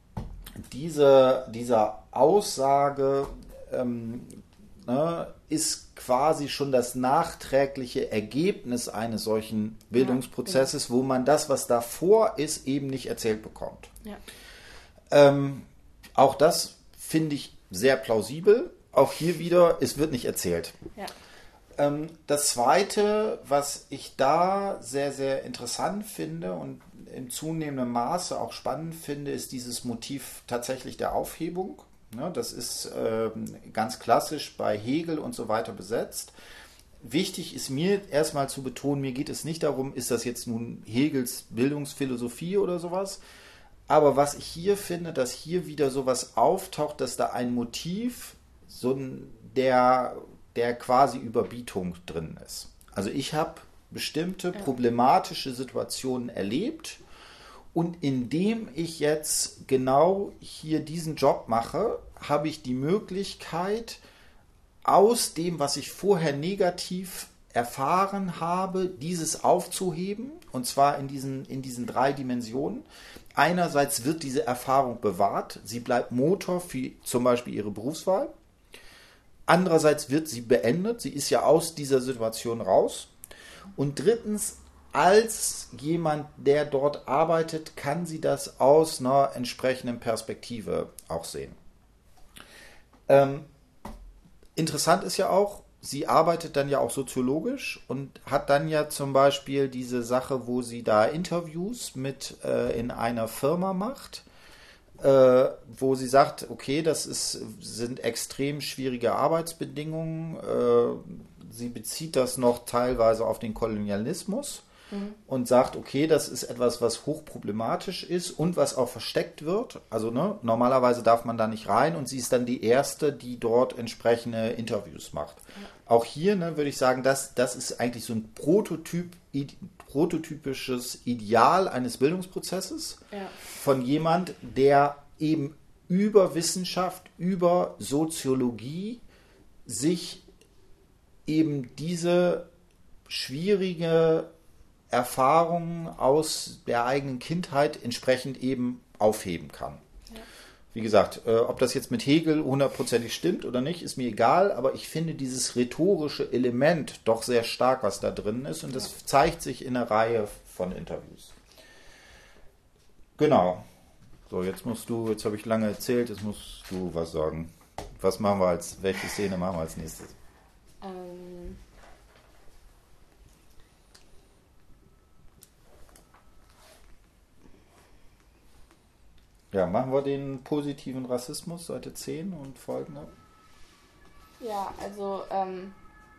Speaker 1: Diese, diese Aussage ähm, ne, ist quasi schon das nachträgliche Ergebnis eines solchen Bildungsprozesses, ja, genau. wo man das, was davor ist, eben nicht erzählt bekommt. Ja. Ähm, auch das finde ich sehr plausibel. Auch hier wieder, es wird nicht erzählt. Ja. Ähm, das Zweite, was ich da sehr, sehr interessant finde und in zunehmendem Maße auch spannend finde, ist dieses Motiv tatsächlich der Aufhebung. Ja, das ist äh, ganz klassisch bei Hegel und so weiter besetzt. Wichtig ist mir erstmal zu betonen, mir geht es nicht darum, ist das jetzt nun Hegels Bildungsphilosophie oder sowas, aber was ich hier finde, dass hier wieder sowas auftaucht, dass da ein Motiv, so ein, der, der quasi Überbietung drin ist. Also ich habe bestimmte problematische Situationen erlebt und indem ich jetzt genau hier diesen Job mache, habe ich die Möglichkeit, aus dem, was ich vorher negativ erfahren habe, dieses aufzuheben und zwar in diesen, in diesen drei Dimensionen. Einerseits wird diese Erfahrung bewahrt, sie bleibt Motor für zum Beispiel Ihre Berufswahl. Andererseits wird sie beendet, sie ist ja aus dieser Situation raus. Und drittens, als jemand, der dort arbeitet, kann sie das aus einer entsprechenden Perspektive auch sehen. Ähm, interessant ist ja auch, sie arbeitet dann ja auch soziologisch und hat dann ja zum Beispiel diese Sache, wo sie da Interviews mit äh, in einer Firma macht, äh, wo sie sagt, okay, das ist, sind extrem schwierige Arbeitsbedingungen, äh, sie bezieht das noch teilweise auf den Kolonialismus mhm. und sagt, okay, das ist etwas, was hochproblematisch ist und was auch versteckt wird. Also ne, normalerweise darf man da nicht rein und sie ist dann die Erste, die dort entsprechende Interviews macht. Ja. Auch hier ne, würde ich sagen, das, das ist eigentlich so ein Prototyp, id, prototypisches Ideal eines Bildungsprozesses ja. von jemand, der eben über Wissenschaft, über Soziologie sich eben diese schwierige Erfahrung aus der eigenen Kindheit entsprechend eben aufheben kann. Ja. Wie gesagt, äh, ob das jetzt mit Hegel hundertprozentig stimmt oder nicht, ist mir egal, aber ich finde dieses rhetorische Element doch sehr stark, was da drin ist und das ja. zeigt sich in einer Reihe von Interviews. Genau. So, jetzt musst du, jetzt habe ich lange erzählt, jetzt musst du was sagen. Was machen wir als, welche Szene machen wir als nächstes? Ähm. Ja, machen wir den positiven Rassismus, Seite zehn und folgende.
Speaker 2: Ja, also, ähm,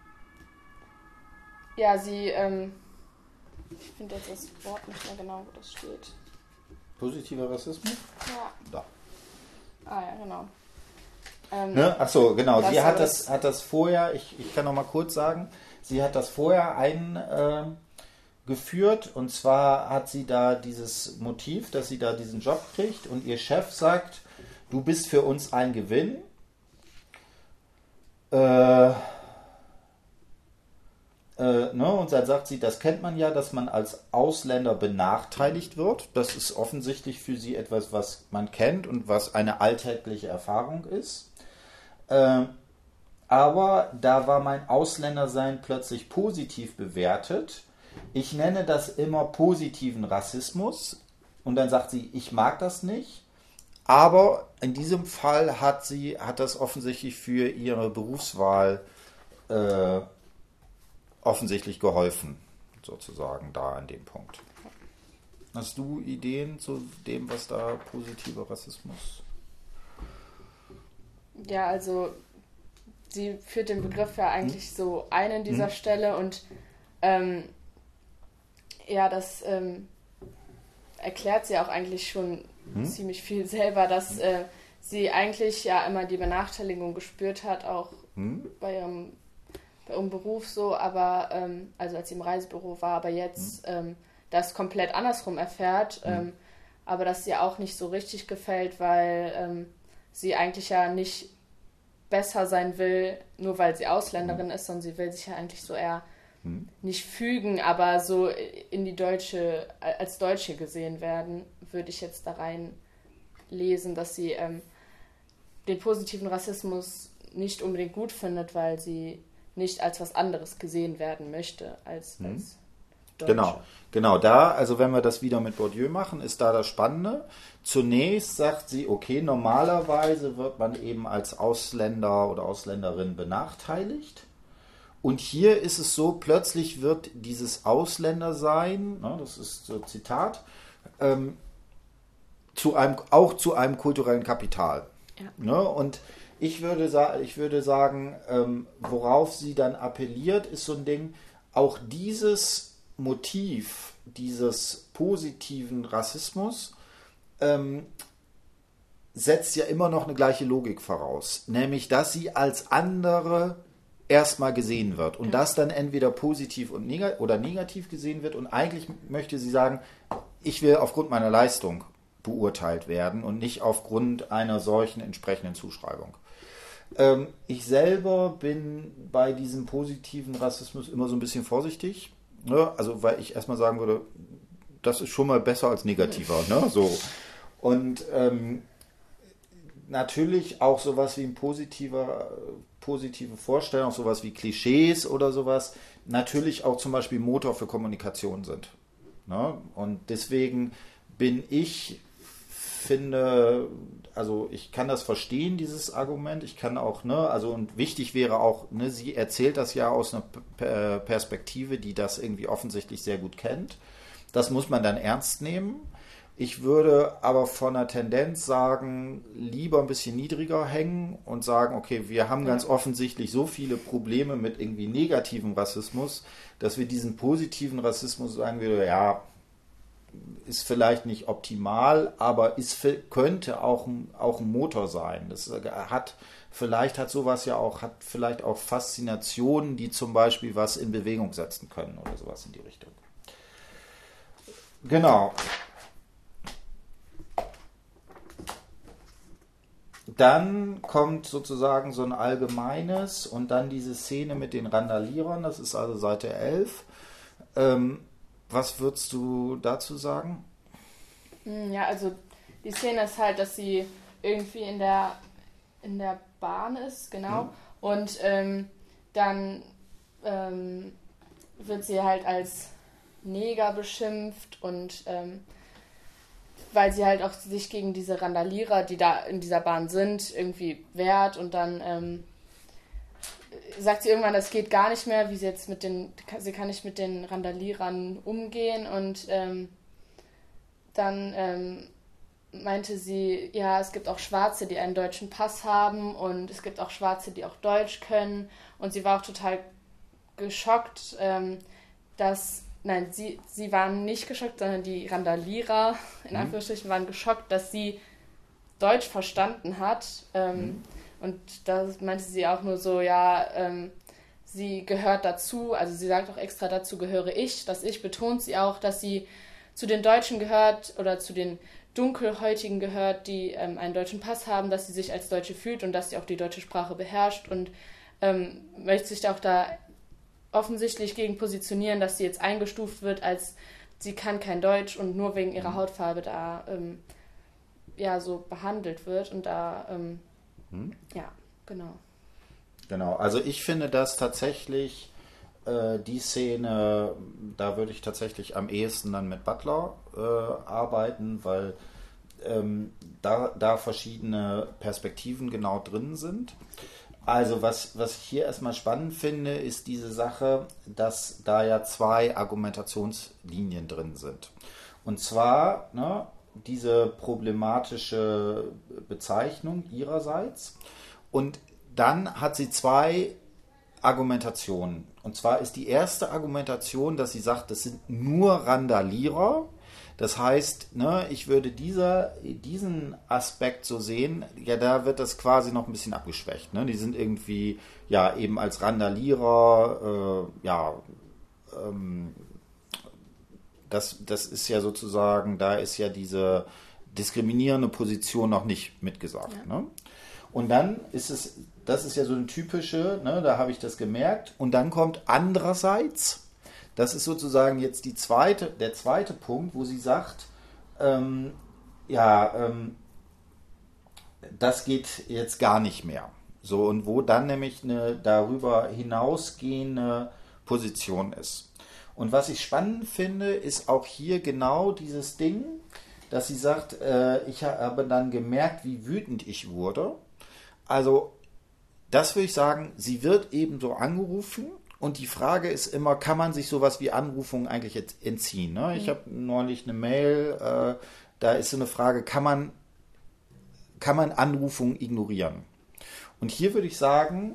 Speaker 2: ja, sie, ähm, ich finde jetzt das Wort nicht mehr genau, wo das steht.
Speaker 1: Positiver Rassismus?
Speaker 2: Ja.
Speaker 1: Da.
Speaker 2: Ah ja, genau. Ähm,
Speaker 1: ne? Achso, genau. Sie hat das,
Speaker 2: das
Speaker 1: hat das vorher, ich, ich kann noch mal kurz sagen, sie hat das vorher eingeführt äh, und zwar hat sie da dieses Motiv, dass sie da diesen Job kriegt und ihr Chef sagt, du bist für uns ein Gewinn. Äh, Äh, ne, und dann sagt sie, das kennt man ja, dass man als Ausländer benachteiligt wird. Das ist offensichtlich für sie etwas, was man kennt und was eine alltägliche Erfahrung ist. Äh, aber da war mein Ausländersein plötzlich positiv bewertet. Ich nenne das immer positiven Rassismus. Und dann sagt sie, ich mag das nicht. Aber in diesem Fall hat sie, hat das offensichtlich für ihre Berufswahl äh, offensichtlich geholfen, sozusagen da an dem Punkt. Hast du Ideen zu dem, was da positiver Rassismus?
Speaker 2: Ja, also sie führt den Begriff ja eigentlich hm? so ein in dieser hm? Stelle und ähm, ja, das ähm, erklärt sie auch eigentlich schon hm? ziemlich viel selber, dass äh, sie eigentlich ja immer die Benachteiligung gespürt hat, auch hm? bei ihrem im Beruf so, aber ähm, also als sie im Reisebüro war, aber jetzt mhm. ähm, das komplett andersrum erfährt, mhm. ähm, aber dass sie auch nicht so richtig gefällt, weil ähm, sie eigentlich ja nicht besser sein will, nur weil sie Ausländerin mhm. ist, sondern sie will sich ja eigentlich so eher mhm. nicht fügen, aber so in die Deutsche, als Deutsche gesehen werden, würde ich jetzt da rein lesen, dass sie ähm, den positiven Rassismus nicht unbedingt gut findet, weil sie nicht als was anderes gesehen werden möchte als,
Speaker 1: hm.
Speaker 2: als Deutsche.
Speaker 1: Genau, genau da, also wenn wir das wieder mit Bourdieu machen, ist da das Spannende. Zunächst sagt sie, okay, normalerweise wird man eben als Ausländer oder Ausländerin benachteiligt. Und hier ist es so, plötzlich wird dieses Ausländersein, ne, das ist so Zitat, ähm, zu einem, auch zu einem kulturellen Kapital.
Speaker 2: Ja.
Speaker 1: Ne? Und Ich würde, sa- ich würde sagen, ähm, worauf sie dann appelliert, ist so ein Ding, auch dieses Motiv, dieses positiven Rassismus, ähm, setzt ja immer noch eine gleiche Logik voraus. Nämlich, dass sie als andere erstmal gesehen wird und das dann entweder positiv und neg- oder negativ gesehen wird und eigentlich möchte sie sagen, ich will aufgrund meiner Leistung beurteilt werden und nicht aufgrund einer solchen entsprechenden Zuschreibung. Ähm, ich selber bin bei diesem positiven Rassismus immer so ein bisschen vorsichtig. Ne? Also, weil ich erstmal sagen würde, das ist schon mal besser als negativer. Ne? So. Und ähm, natürlich auch sowas wie ein positiver, positive Vorstellung, sowas wie Klischees oder sowas, natürlich auch zum Beispiel Motor für Kommunikation sind. Ne? Und deswegen bin ich finde, also ich kann das verstehen, dieses Argument. Ich kann auch, ne, also und wichtig wäre auch, ne, sie erzählt das ja aus einer P- Perspektive, die das irgendwie offensichtlich sehr gut kennt. Das muss man dann ernst nehmen. Ich würde aber von der Tendenz sagen, lieber ein bisschen niedriger hängen und sagen, okay, wir haben ganz offensichtlich so viele Probleme mit irgendwie negativem Rassismus, dass wir diesen positiven Rassismus sagen würde, ja, ist vielleicht nicht optimal, aber ist, könnte auch, auch ein Motor sein. Das hat, vielleicht hat sowas ja auch, hat vielleicht auch Faszinationen, die zum Beispiel was in Bewegung setzen können oder sowas in die Richtung. Genau. Dann kommt sozusagen so ein allgemeines und dann diese Szene mit den Randalierern, das ist also Seite elf. Ähm, Was würdest du dazu sagen?
Speaker 2: Ja, also die Szene ist halt, dass sie irgendwie in der, in der Bahn ist, genau. Mhm. Und ähm, dann ähm, wird sie halt als Neger beschimpft und ähm, weil sie halt auch sich gegen diese Randalierer, die da in dieser Bahn sind, irgendwie wehrt und dann ähm, sagt sie irgendwann, das geht gar nicht mehr, wie sie jetzt mit den, sie kann nicht mit den Randalierern umgehen und ähm, dann ähm, meinte sie, ja, es gibt auch Schwarze, die einen deutschen Pass haben und es gibt auch Schwarze, die auch Deutsch können. Und sie war auch total geschockt, ähm, dass, nein, sie, sie waren nicht geschockt, sondern die Randalierer, in mhm. Anführungsstrichen, waren geschockt, dass sie Deutsch verstanden hat. Ähm, mhm. Und da meinte sie auch nur so, ja, ähm, sie gehört dazu, also sie sagt auch extra, dazu gehöre ich. Das Ich betont sie auch, dass sie zu den Deutschen gehört oder zu den Dunkelhäutigen gehört, die ähm, einen deutschen Pass haben, dass sie sich als Deutsche fühlt und dass sie auch die deutsche Sprache beherrscht und ähm, möchte sich auch da offensichtlich gegen positionieren, dass sie jetzt eingestuft wird, als sie kann kein Deutsch und nur wegen ihrer Hautfarbe da ähm, ja so behandelt wird und da ähm, hm? ja, genau.
Speaker 1: Genau, also ich finde das tatsächlich, äh, die Szene, da würde ich tatsächlich am ehesten dann mit Butler äh, arbeiten, weil ähm, da, da verschiedene Perspektiven genau drin sind. Also was, was ich hier erstmal spannend finde, ist diese Sache, dass da ja zwei Argumentationslinien drin sind. Und zwar ne, diese problematische Bezeichnung ihrerseits und dann hat sie zwei Argumentationen. Und zwar ist die erste Argumentation, dass sie sagt, das sind nur Randalierer. Das heißt, ne, ich würde dieser, diesen Aspekt so sehen, ja, da wird das quasi noch ein bisschen abgeschwächt. Ne? Die sind irgendwie, ja, eben als Randalierer, äh, ja, ähm, das, das ist ja sozusagen, da ist ja diese diskriminierende Position noch nicht mitgesagt. Ja. Ne? Und dann ist es, das ist ja so eine typische, ne, da habe ich das gemerkt. Und dann kommt andererseits, das ist sozusagen jetzt die zweite, der zweite Punkt, wo sie sagt, ähm, ja, ähm, das geht jetzt gar nicht mehr. So, und wo dann nämlich eine darüber hinausgehende Position ist. Und was ich spannend finde, ist auch hier genau dieses Ding, dass sie sagt, äh, ich habe dann gemerkt, wie wütend ich wurde. Also, das würde ich sagen, sie wird eben so angerufen und die Frage ist immer, kann man sich sowas wie Anrufungen eigentlich jetzt entziehen? Ne? Ich habe neulich eine Mail, äh, da ist so eine Frage, kann man, kann man Anrufungen ignorieren? Und hier würde ich sagen,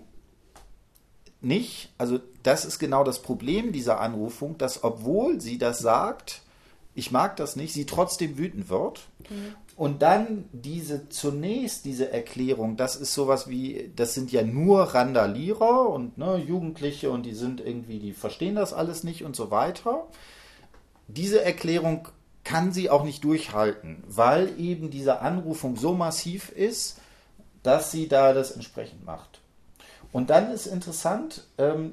Speaker 1: nicht. Also das ist genau das Problem dieser Anrufung, dass obwohl sie das sagt, ich mag das nicht, sie trotzdem wütend wird. Mhm. Und dann diese zunächst diese Erklärung, das ist sowas wie, das sind ja nur Randalierer und ne, Jugendliche und die sind irgendwie, die verstehen das alles nicht und so weiter. Diese Erklärung kann sie auch nicht durchhalten, weil eben diese Anrufung so massiv ist, dass sie da das entsprechend macht. Und dann ist interessant, ähm,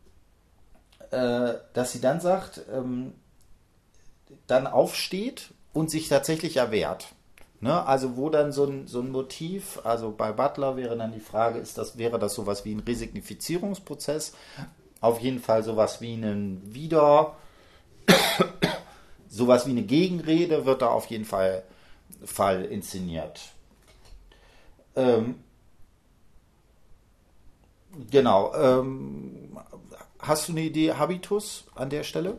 Speaker 1: äh, dass sie dann sagt, ähm, dann aufsteht und sich tatsächlich erwehrt. Ne? Also wo dann so ein, so ein Motiv, also bei Butler wäre dann die Frage, ist das, wäre das sowas wie ein Resignifizierungsprozess? Auf jeden Fall sowas wie ein Wieder, sowas wie eine Gegenrede wird da auf jeden Fall, Fall inszeniert. Ähm, genau. Ähm, hast du eine Idee, Habitus an der Stelle?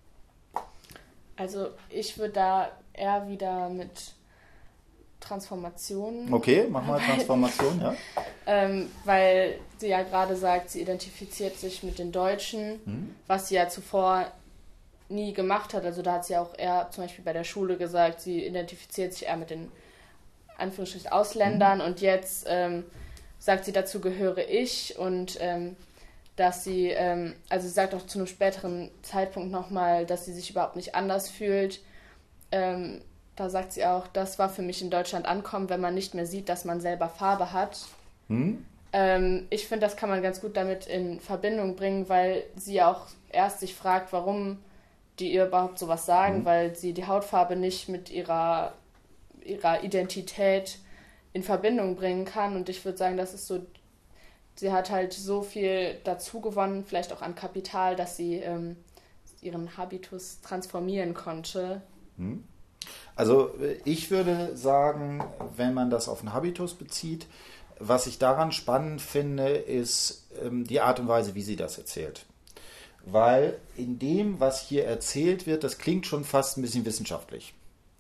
Speaker 2: Also ich würde da eher wieder mit Transformation.
Speaker 1: Okay, mach mal Transformation, ja.
Speaker 2: ähm, weil sie ja gerade sagt, sie identifiziert sich mit den Deutschen, mhm. was sie ja zuvor nie gemacht hat. Also da hat sie auch eher zum Beispiel bei der Schule gesagt, sie identifiziert sich eher mit den Anführungsstrichen Ausländern mhm. und jetzt ähm, sagt sie, dazu gehöre ich und ähm, dass sie, ähm, also sie sagt auch zu einem späteren Zeitpunkt nochmal, dass sie sich überhaupt nicht anders fühlt. Ähm, da sagt sie auch, das war für mich in Deutschland ankommen, wenn man nicht mehr sieht, dass man selber Farbe hat. Hm? Ähm, ich finde, das kann man ganz gut damit in Verbindung bringen, weil sie ja auch erst sich fragt, warum die ihr überhaupt sowas sagen, hm. weil sie die Hautfarbe nicht mit ihrer, ihrer Identität in Verbindung bringen kann. Und ich würde sagen, das ist so, sie hat halt so viel dazu gewonnen, vielleicht auch an Kapital, dass sie ähm, ihren Habitus transformieren konnte.
Speaker 1: Hm. Also ich würde sagen, wenn man das auf den Habitus bezieht, was ich daran spannend finde, ist ähm, die Art und Weise, wie sie das erzählt. Weil in dem, was hier erzählt wird, das klingt schon fast ein bisschen wissenschaftlich.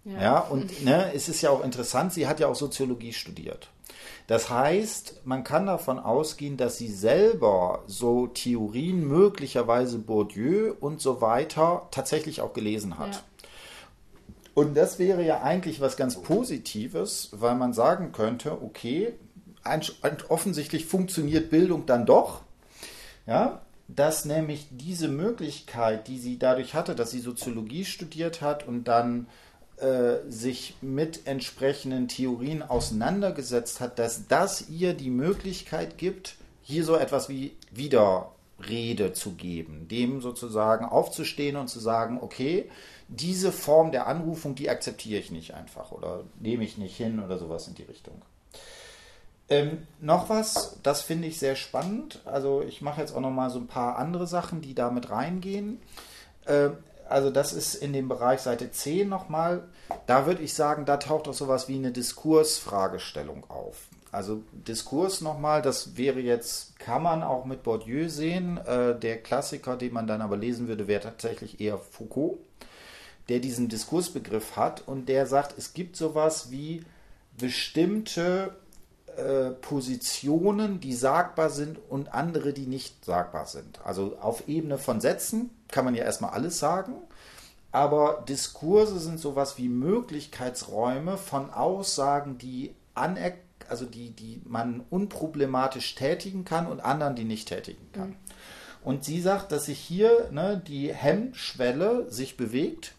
Speaker 2: Ja,
Speaker 1: ja und ne, es ist ja auch interessant, sie hat ja auch Soziologie studiert. Das heißt, man kann davon ausgehen, dass sie selber so Theorien, möglicherweise Bourdieu und so weiter, tatsächlich auch gelesen hat.
Speaker 2: Ja.
Speaker 1: Und das wäre ja eigentlich was ganz Positives, weil man sagen könnte, okay, ein, ein, offensichtlich funktioniert Bildung dann doch, ja, dass nämlich diese Möglichkeit, die sie dadurch hatte, dass sie Soziologie studiert hat und dann äh, sich mit entsprechenden Theorien auseinandergesetzt hat, dass das ihr die Möglichkeit gibt, hier so etwas wie Widerrede zu geben, dem sozusagen aufzustehen und zu sagen, okay, diese Form der Anrufung, die akzeptiere ich nicht einfach oder nehme ich nicht hin oder sowas in die Richtung. Ähm, noch was, das finde ich sehr spannend. Also ich mache jetzt auch noch mal so ein paar andere Sachen, die da mit reingehen. Ähm, also das ist in dem Bereich Seite zehn nochmal. Da würde ich sagen, da taucht auch sowas wie eine Diskursfragestellung auf. Also Diskurs nochmal, das wäre jetzt, kann man auch mit Bourdieu sehen. Äh, der Klassiker, den man dann aber lesen würde, wäre tatsächlich eher Foucault, der diesen Diskursbegriff hat und der sagt, es gibt sowas wie bestimmte äh, Positionen, die sagbar sind und andere, die nicht sagbar sind. Also auf Ebene von Sätzen kann man ja erstmal alles sagen, aber Diskurse sind sowas wie Möglichkeitsräume von Aussagen, die anerk- also die, die man unproblematisch tätigen kann und anderen, die nicht tätigen kann. Mhm. Und sie sagt, dass sich hier ne, die Hemmschwelle sich bewegt,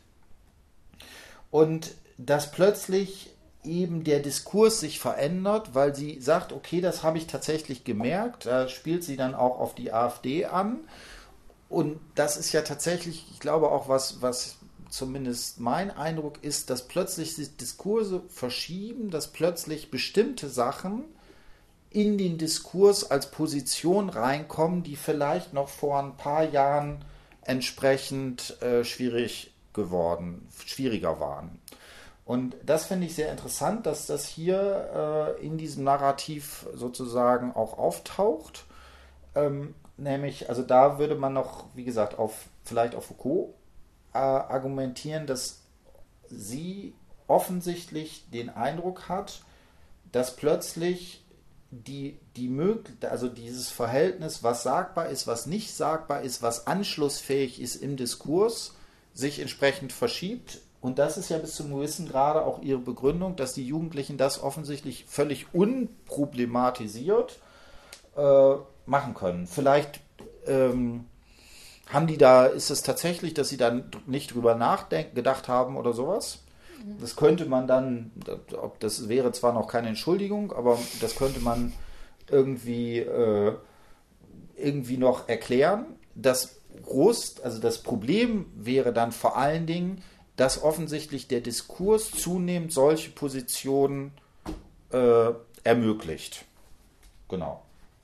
Speaker 1: und dass plötzlich eben der Diskurs sich verändert, weil sie sagt, okay, das habe ich tatsächlich gemerkt. Da spielt sie dann auch auf die AfD an. Und das ist ja tatsächlich, ich glaube auch was, was zumindest mein Eindruck ist, dass plötzlich sich Diskurse verschieben, dass plötzlich bestimmte Sachen in den Diskurs als Position reinkommen, die vielleicht noch vor ein paar Jahren entsprechend äh, schwierig geworden, schwieriger waren. Und das finde ich sehr interessant, dass das hier äh, in diesem Narrativ sozusagen auch auftaucht. Ähm, nämlich, also da würde man noch, wie gesagt, auf vielleicht auf Foucault äh, argumentieren, dass sie offensichtlich den Eindruck hat, dass plötzlich die, die mög- also dieses Verhältnis, was sagbar ist, was nicht sagbar ist, was anschlussfähig ist im Diskurs, sich entsprechend verschiebt. Und das ist ja bis zum gewissen Grade auch ihre Begründung, dass die Jugendlichen das offensichtlich völlig unproblematisiert äh, machen können. Vielleicht ähm, haben die da, ist es tatsächlich, dass sie dann nicht drüber nachdenken, gedacht haben oder sowas. Das könnte man dann, das wäre zwar noch keine Entschuldigung, aber das könnte man irgendwie, äh, irgendwie noch erklären. Das Groß, also das Problem wäre dann vor allen Dingen, dass offensichtlich der Diskurs zunehmend solche Positionen äh, ermöglicht. Genau.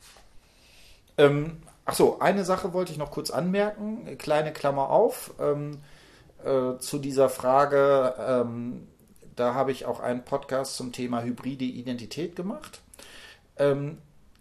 Speaker 1: Ähm, Achso, eine Sache wollte ich noch kurz anmerken, kleine Klammer auf, ähm, äh, zu dieser Frage, ähm, da habe ich auch einen Podcast zum Thema hybride Identität gemacht. Ähm,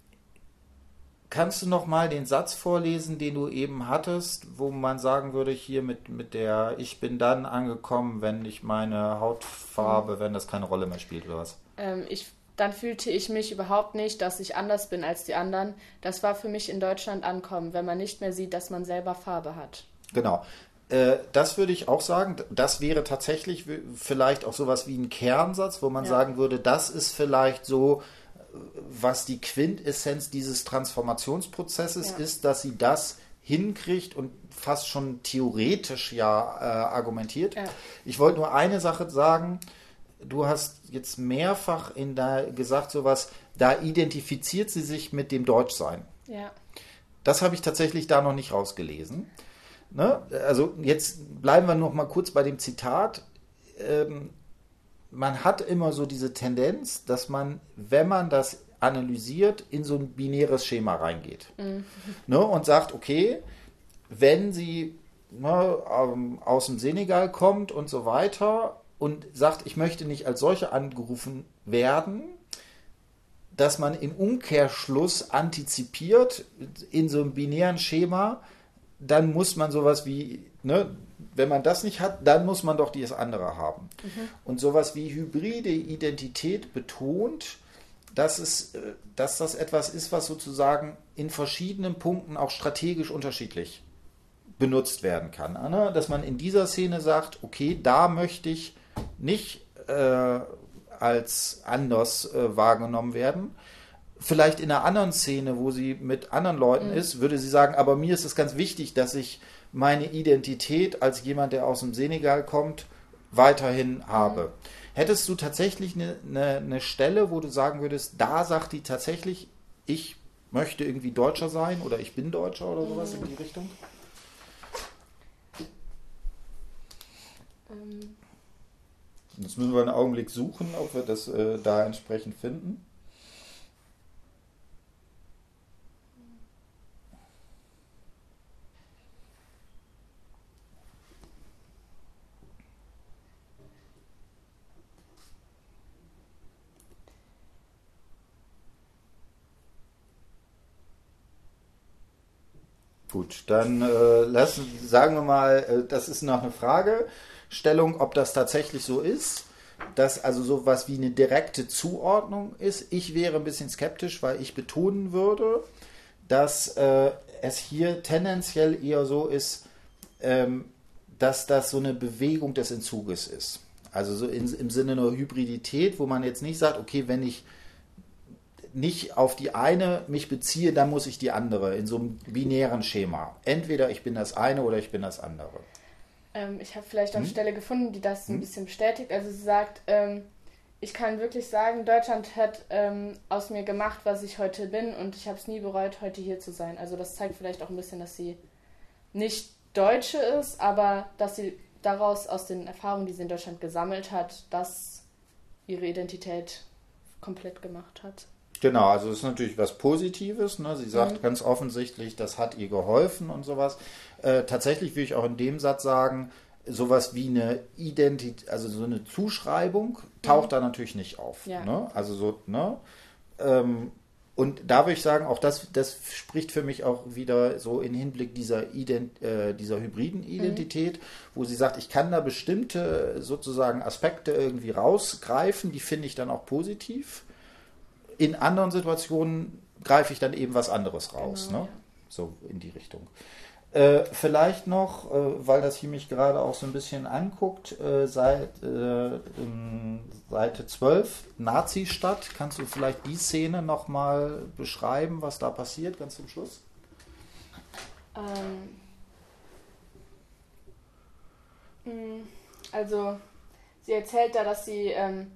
Speaker 1: Kannst du noch mal den Satz vorlesen, den du eben hattest, wo man sagen würde, hier mit, mit der ich bin dann angekommen, wenn ich meine Hautfarbe, wenn das keine Rolle mehr spielt oder was?
Speaker 2: Ähm, ich, dann fühlte ich mich überhaupt nicht, dass ich anders bin als die anderen. Das war für mich in Deutschland ankommen, wenn man nicht mehr sieht, dass man selber Farbe hat.
Speaker 1: Genau. Äh, das würde ich auch sagen. Das wäre tatsächlich vielleicht auch sowas wie ein Kernsatz, wo man ja. sagen würde, das ist vielleicht so, was die Quintessenz dieses Transformationsprozesses ja. ist, dass sie das hinkriegt und fast schon theoretisch ja äh, argumentiert. Ja. Ich wollte nur eine Sache sagen. Du hast jetzt mehrfach in da gesagt sowas, da identifiziert sie sich mit dem Deutschsein.
Speaker 2: Ja.
Speaker 1: Das habe ich tatsächlich da noch nicht rausgelesen. Ne? Also jetzt bleiben wir noch mal kurz bei dem Zitat. Ähm, man hat immer so diese Tendenz, dass man, wenn man das analysiert, in so ein binäres Schema reingeht. Mhm. Ne, und sagt, okay, wenn sie ne, aus dem Senegal kommt und so weiter und sagt, ich möchte nicht als solche angerufen werden, dass man im Umkehrschluss antizipiert in so einem binären Schema, dann muss man sowas wie, ne, wenn man das nicht hat, dann muss man doch dieses andere haben. Mhm. Und sowas wie hybride Identität betont, dass, es, dass das etwas ist, was sozusagen in verschiedenen Punkten auch strategisch unterschiedlich benutzt werden kann. Ne? Dass man in dieser Szene sagt, okay, da möchte ich nicht äh, als anders äh, wahrgenommen werden. Vielleicht in einer anderen Szene, wo sie mit anderen Leuten mhm. ist, würde sie sagen, aber mir ist es ganz wichtig, dass ich meine Identität als jemand, der aus dem Senegal kommt, weiterhin habe. Mhm. Hättest du tatsächlich eine, eine, eine Stelle, wo du sagen würdest, da sagt die tatsächlich, ich möchte irgendwie Deutscher sein oder ich bin Deutscher oder sowas mhm. in die Richtung? Ähm. Jetzt müssen wir einen Augenblick suchen, ob wir das äh, da entsprechend finden. Gut, dann äh, lassen, sagen wir mal, äh, das ist noch eine Fragestellung, ob das tatsächlich so ist, dass also sowas wie eine direkte Zuordnung ist. Ich wäre ein bisschen skeptisch, weil ich betonen würde, dass äh, es hier tendenziell eher so ist, ähm, dass das so eine Bewegung des Entzuges ist. Also so in, im Sinne einer Hybridität, wo man jetzt nicht sagt, okay, wenn ich nicht auf die eine mich beziehe, dann muss ich die andere in so einem binären Schema. Entweder ich bin das eine oder ich bin das andere.
Speaker 2: Ähm, ich habe vielleicht auch eine hm? Stelle gefunden, die das
Speaker 1: hm?
Speaker 2: ein bisschen bestätigt. Also sie sagt, ähm, ich kann wirklich sagen, Deutschland hat ähm, aus mir gemacht, was ich heute bin und ich habe es nie bereut, heute hier zu sein. Also das zeigt vielleicht auch ein bisschen, dass sie nicht Deutsche ist, aber dass sie daraus aus den Erfahrungen, die sie in Deutschland gesammelt hat, das ihre Identität komplett gemacht hat.
Speaker 1: Genau, also es ist natürlich was Positives. Ne? Sie sagt mhm. ganz offensichtlich, das hat ihr geholfen und sowas. Äh, tatsächlich würde ich auch in dem Satz sagen, sowas wie eine Identität, also so eine Zuschreibung taucht mhm. da natürlich nicht auf.
Speaker 2: Ja.
Speaker 1: Ne? Also so, ne? Ähm, und da würde ich sagen, auch das, das spricht für mich auch wieder so in Hinblick dieser, Ident, äh, dieser hybriden Identität, mhm. wo sie sagt, ich kann da bestimmte sozusagen Aspekte irgendwie rausgreifen, die finde ich dann auch positiv. In anderen Situationen greife ich dann eben was anderes raus. Genau, ne? Ja. So in die Richtung. Äh, vielleicht noch, äh, weil das hier mich gerade auch so ein bisschen anguckt, äh, seit, äh, Seite zwölf, Nazi-Stadt. Kannst du vielleicht die Szene nochmal beschreiben, was da passiert, ganz zum Schluss?
Speaker 2: Ähm, also, sie erzählt da, dass sie ähm,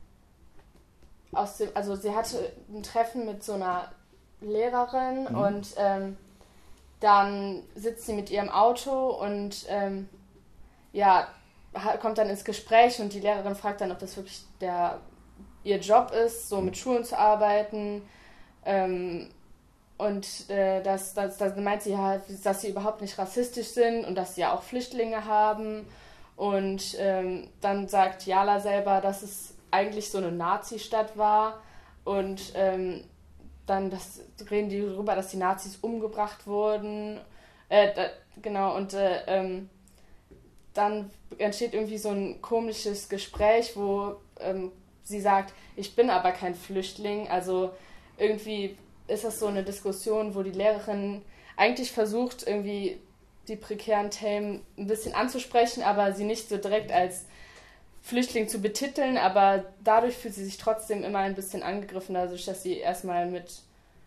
Speaker 2: aus dem, also sie hatte ein Treffen mit so einer Lehrerin mhm. und ähm, dann sitzt sie mit ihrem Auto und ähm, ja, kommt dann ins Gespräch und die Lehrerin fragt dann, ob das wirklich der, ihr Job ist, so mit Schulen zu arbeiten. Ähm, und äh, das, das, das meint sie halt, dass sie überhaupt nicht rassistisch sind und dass sie ja auch Flüchtlinge haben. Und ähm, dann sagt Jala selber, dass es eigentlich so eine Nazi-Stadt war und ähm, dann das, reden die darüber, dass die Nazis umgebracht wurden. Äh, da, genau, und äh, ähm, dann entsteht irgendwie so ein komisches Gespräch, wo ähm, sie sagt, ich bin aber kein Flüchtling. Also irgendwie ist das so eine Diskussion, wo die Lehrerin eigentlich versucht, irgendwie die prekären Themen ein bisschen anzusprechen, aber sie nicht so direkt als Flüchtling zu betiteln, aber dadurch fühlt sie sich trotzdem immer ein bisschen angegriffen, dadurch, dass sie erstmal mit,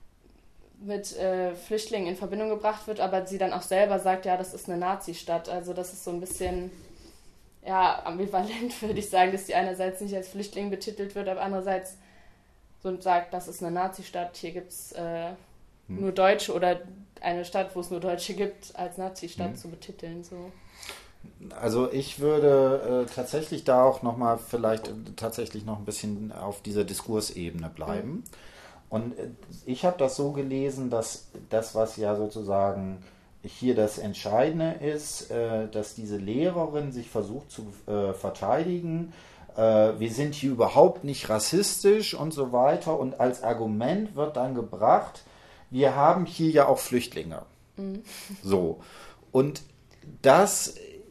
Speaker 2: mit äh, Flüchtlingen in Verbindung gebracht wird, aber sie dann auch selber sagt, ja, das ist eine Nazi-Stadt. Also das ist so ein bisschen ja, ambivalent, würde ich sagen, dass sie einerseits nicht als Flüchtling betitelt wird, aber andererseits so sagt, das ist eine Nazi-Stadt, hier gibt es äh, hm. nur Deutsche oder eine Stadt, wo es nur Deutsche gibt, als Nazi-Stadt hm. zu betiteln. So.
Speaker 1: Also ich würde äh, tatsächlich da auch nochmal vielleicht äh, tatsächlich noch ein bisschen auf dieser Diskursebene bleiben. Mhm. Und äh, ich habe das so gelesen, dass das, was ja sozusagen hier das Entscheidende ist, äh, dass diese Lehrerin sich versucht zu äh, verteidigen, äh, wir sind hier überhaupt nicht rassistisch und so weiter. Und als Argument wird dann gebracht, wir haben hier ja auch Flüchtlinge. Mhm. So. Und das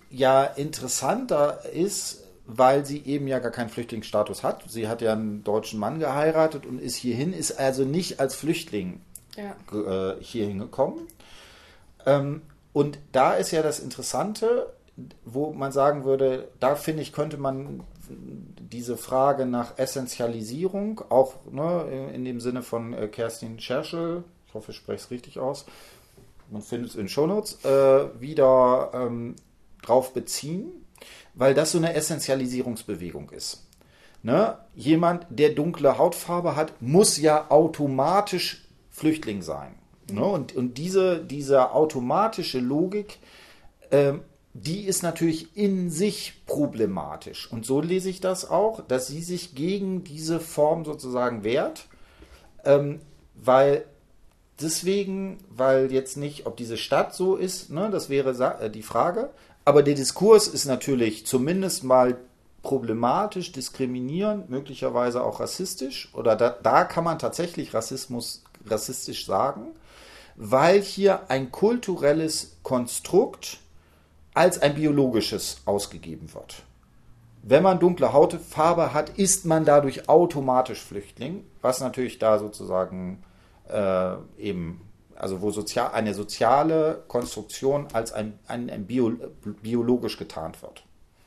Speaker 1: ja interessanter ist, weil sie eben ja gar keinen Flüchtlingsstatus hat. Sie hat ja einen deutschen Mann geheiratet und ist hierhin, ist also nicht als Flüchtling
Speaker 2: Ja.
Speaker 1: äh, hierhin gekommen. Ähm, und da ist ja das Interessante, wo man sagen würde, da finde ich, könnte man diese Frage nach Essentialisierung, auch ne, in dem Sinne von äh, Kerstin Scherschel, ich hoffe, ich spreche es richtig aus, man findet es in Shownotes, äh, wieder ähm, drauf beziehen, weil das so eine Essentialisierungsbewegung ist. Ne? Jemand, der dunkle Hautfarbe hat, muss ja automatisch Flüchtling sein. Mhm. Ne? Und, und diese, diese automatische Logik, ähm, die ist natürlich in sich problematisch. Und so lese ich das auch, dass sie sich gegen diese Form sozusagen wehrt, ähm, weil deswegen, weil jetzt nicht, ob diese Stadt so ist, ne, das wäre die Frage, aber der Diskurs ist natürlich zumindest mal problematisch, diskriminierend, möglicherweise auch rassistisch, oder da, da kann man tatsächlich Rassismus rassistisch sagen, weil hier ein kulturelles Konstrukt als ein biologisches ausgegeben wird. Wenn man dunkle Hautfarbe hat, ist man dadurch automatisch Flüchtling, was natürlich da sozusagen äh, eben, also wo sozial, eine soziale Konstruktion als ein, ein, ein Bio, biologisch getarnt wird.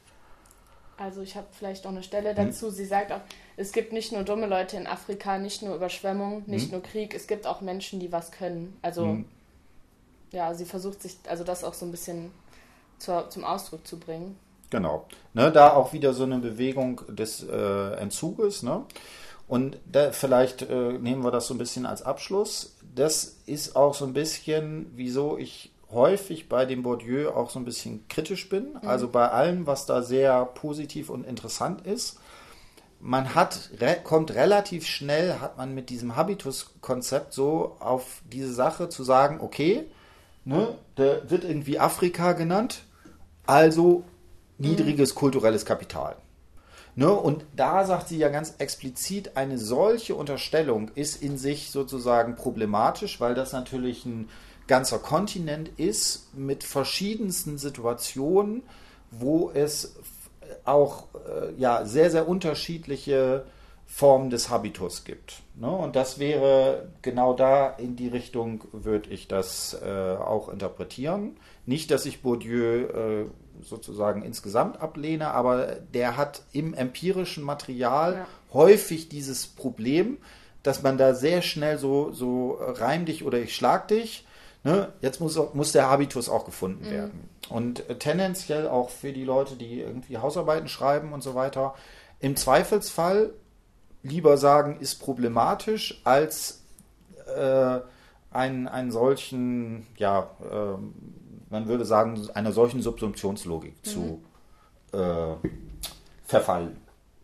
Speaker 2: Also ich habe vielleicht noch eine Stelle dazu. Hm. Sie sagt auch, es gibt nicht nur dumme Leute in Afrika, nicht nur Überschwemmung, nicht hm. nur Krieg, es gibt auch Menschen, die was können. Also hm. ja, sie versucht sich, also das auch so ein bisschen zur, zum Ausdruck zu bringen.
Speaker 1: Genau. Ne, da auch wieder so eine Bewegung des äh, Entzuges. Ne? Und da vielleicht äh, nehmen wir das so ein bisschen als Abschluss. Das ist auch so ein bisschen, wieso ich häufig bei dem Bourdieu auch so ein bisschen kritisch bin. Mhm. Also bei allem, was da sehr positiv und interessant ist. Man hat, re, kommt relativ schnell, hat man mit diesem Habitus-Konzept so auf diese Sache zu sagen, okay, ne, da wird irgendwie Afrika genannt, also niedriges kulturelles Kapital. Ne? Und da sagt sie ja ganz explizit, eine solche Unterstellung ist in sich sozusagen problematisch, weil das natürlich ein ganzer Kontinent ist mit verschiedensten Situationen, wo es auch äh, ja, sehr, sehr unterschiedliche Formen des Habitus gibt. Ne? Und das wäre genau da in die Richtung, würde ich das äh, auch interpretieren. Nicht, dass ich Bourdieu äh, sozusagen insgesamt ablehne, aber der hat im empirischen Material ja. häufig dieses Problem, dass man da sehr schnell so, so reim dich oder ich schlag dich, ne? Jetzt muss, muss der Habitus auch gefunden mhm. werden. Und äh, tendenziell auch für die Leute, die irgendwie Hausarbeiten schreiben und so weiter, im Zweifelsfall lieber sagen, ist problematisch, als äh, einen, einen solchen, ja, äh, man würde sagen, einer solchen Subsumptionslogik mhm. zu äh, verfallen.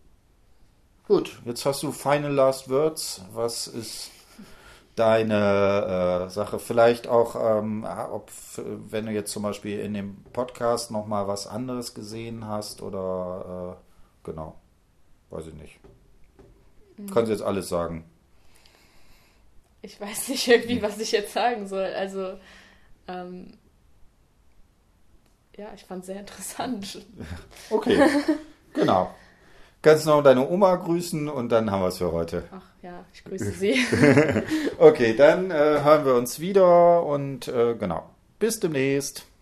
Speaker 1: Gut, jetzt hast du Final Last Words. Was ist deine äh, Sache? Vielleicht auch, ähm, ob, wenn du jetzt zum Beispiel in dem Podcast nochmal was anderes gesehen hast oder äh, genau, weiß ich nicht. Mhm. Kannst du jetzt alles sagen?
Speaker 2: Ich weiß nicht irgendwie, was ich jetzt sagen soll. Also, ähm, ja, ich fand es sehr interessant.
Speaker 1: Okay, genau. Kannst noch deine Oma grüßen und dann haben wir es für heute.
Speaker 2: Ach ja, ich grüße sie.
Speaker 1: Okay, dann äh, hören wir uns wieder und äh, genau. Bis demnächst.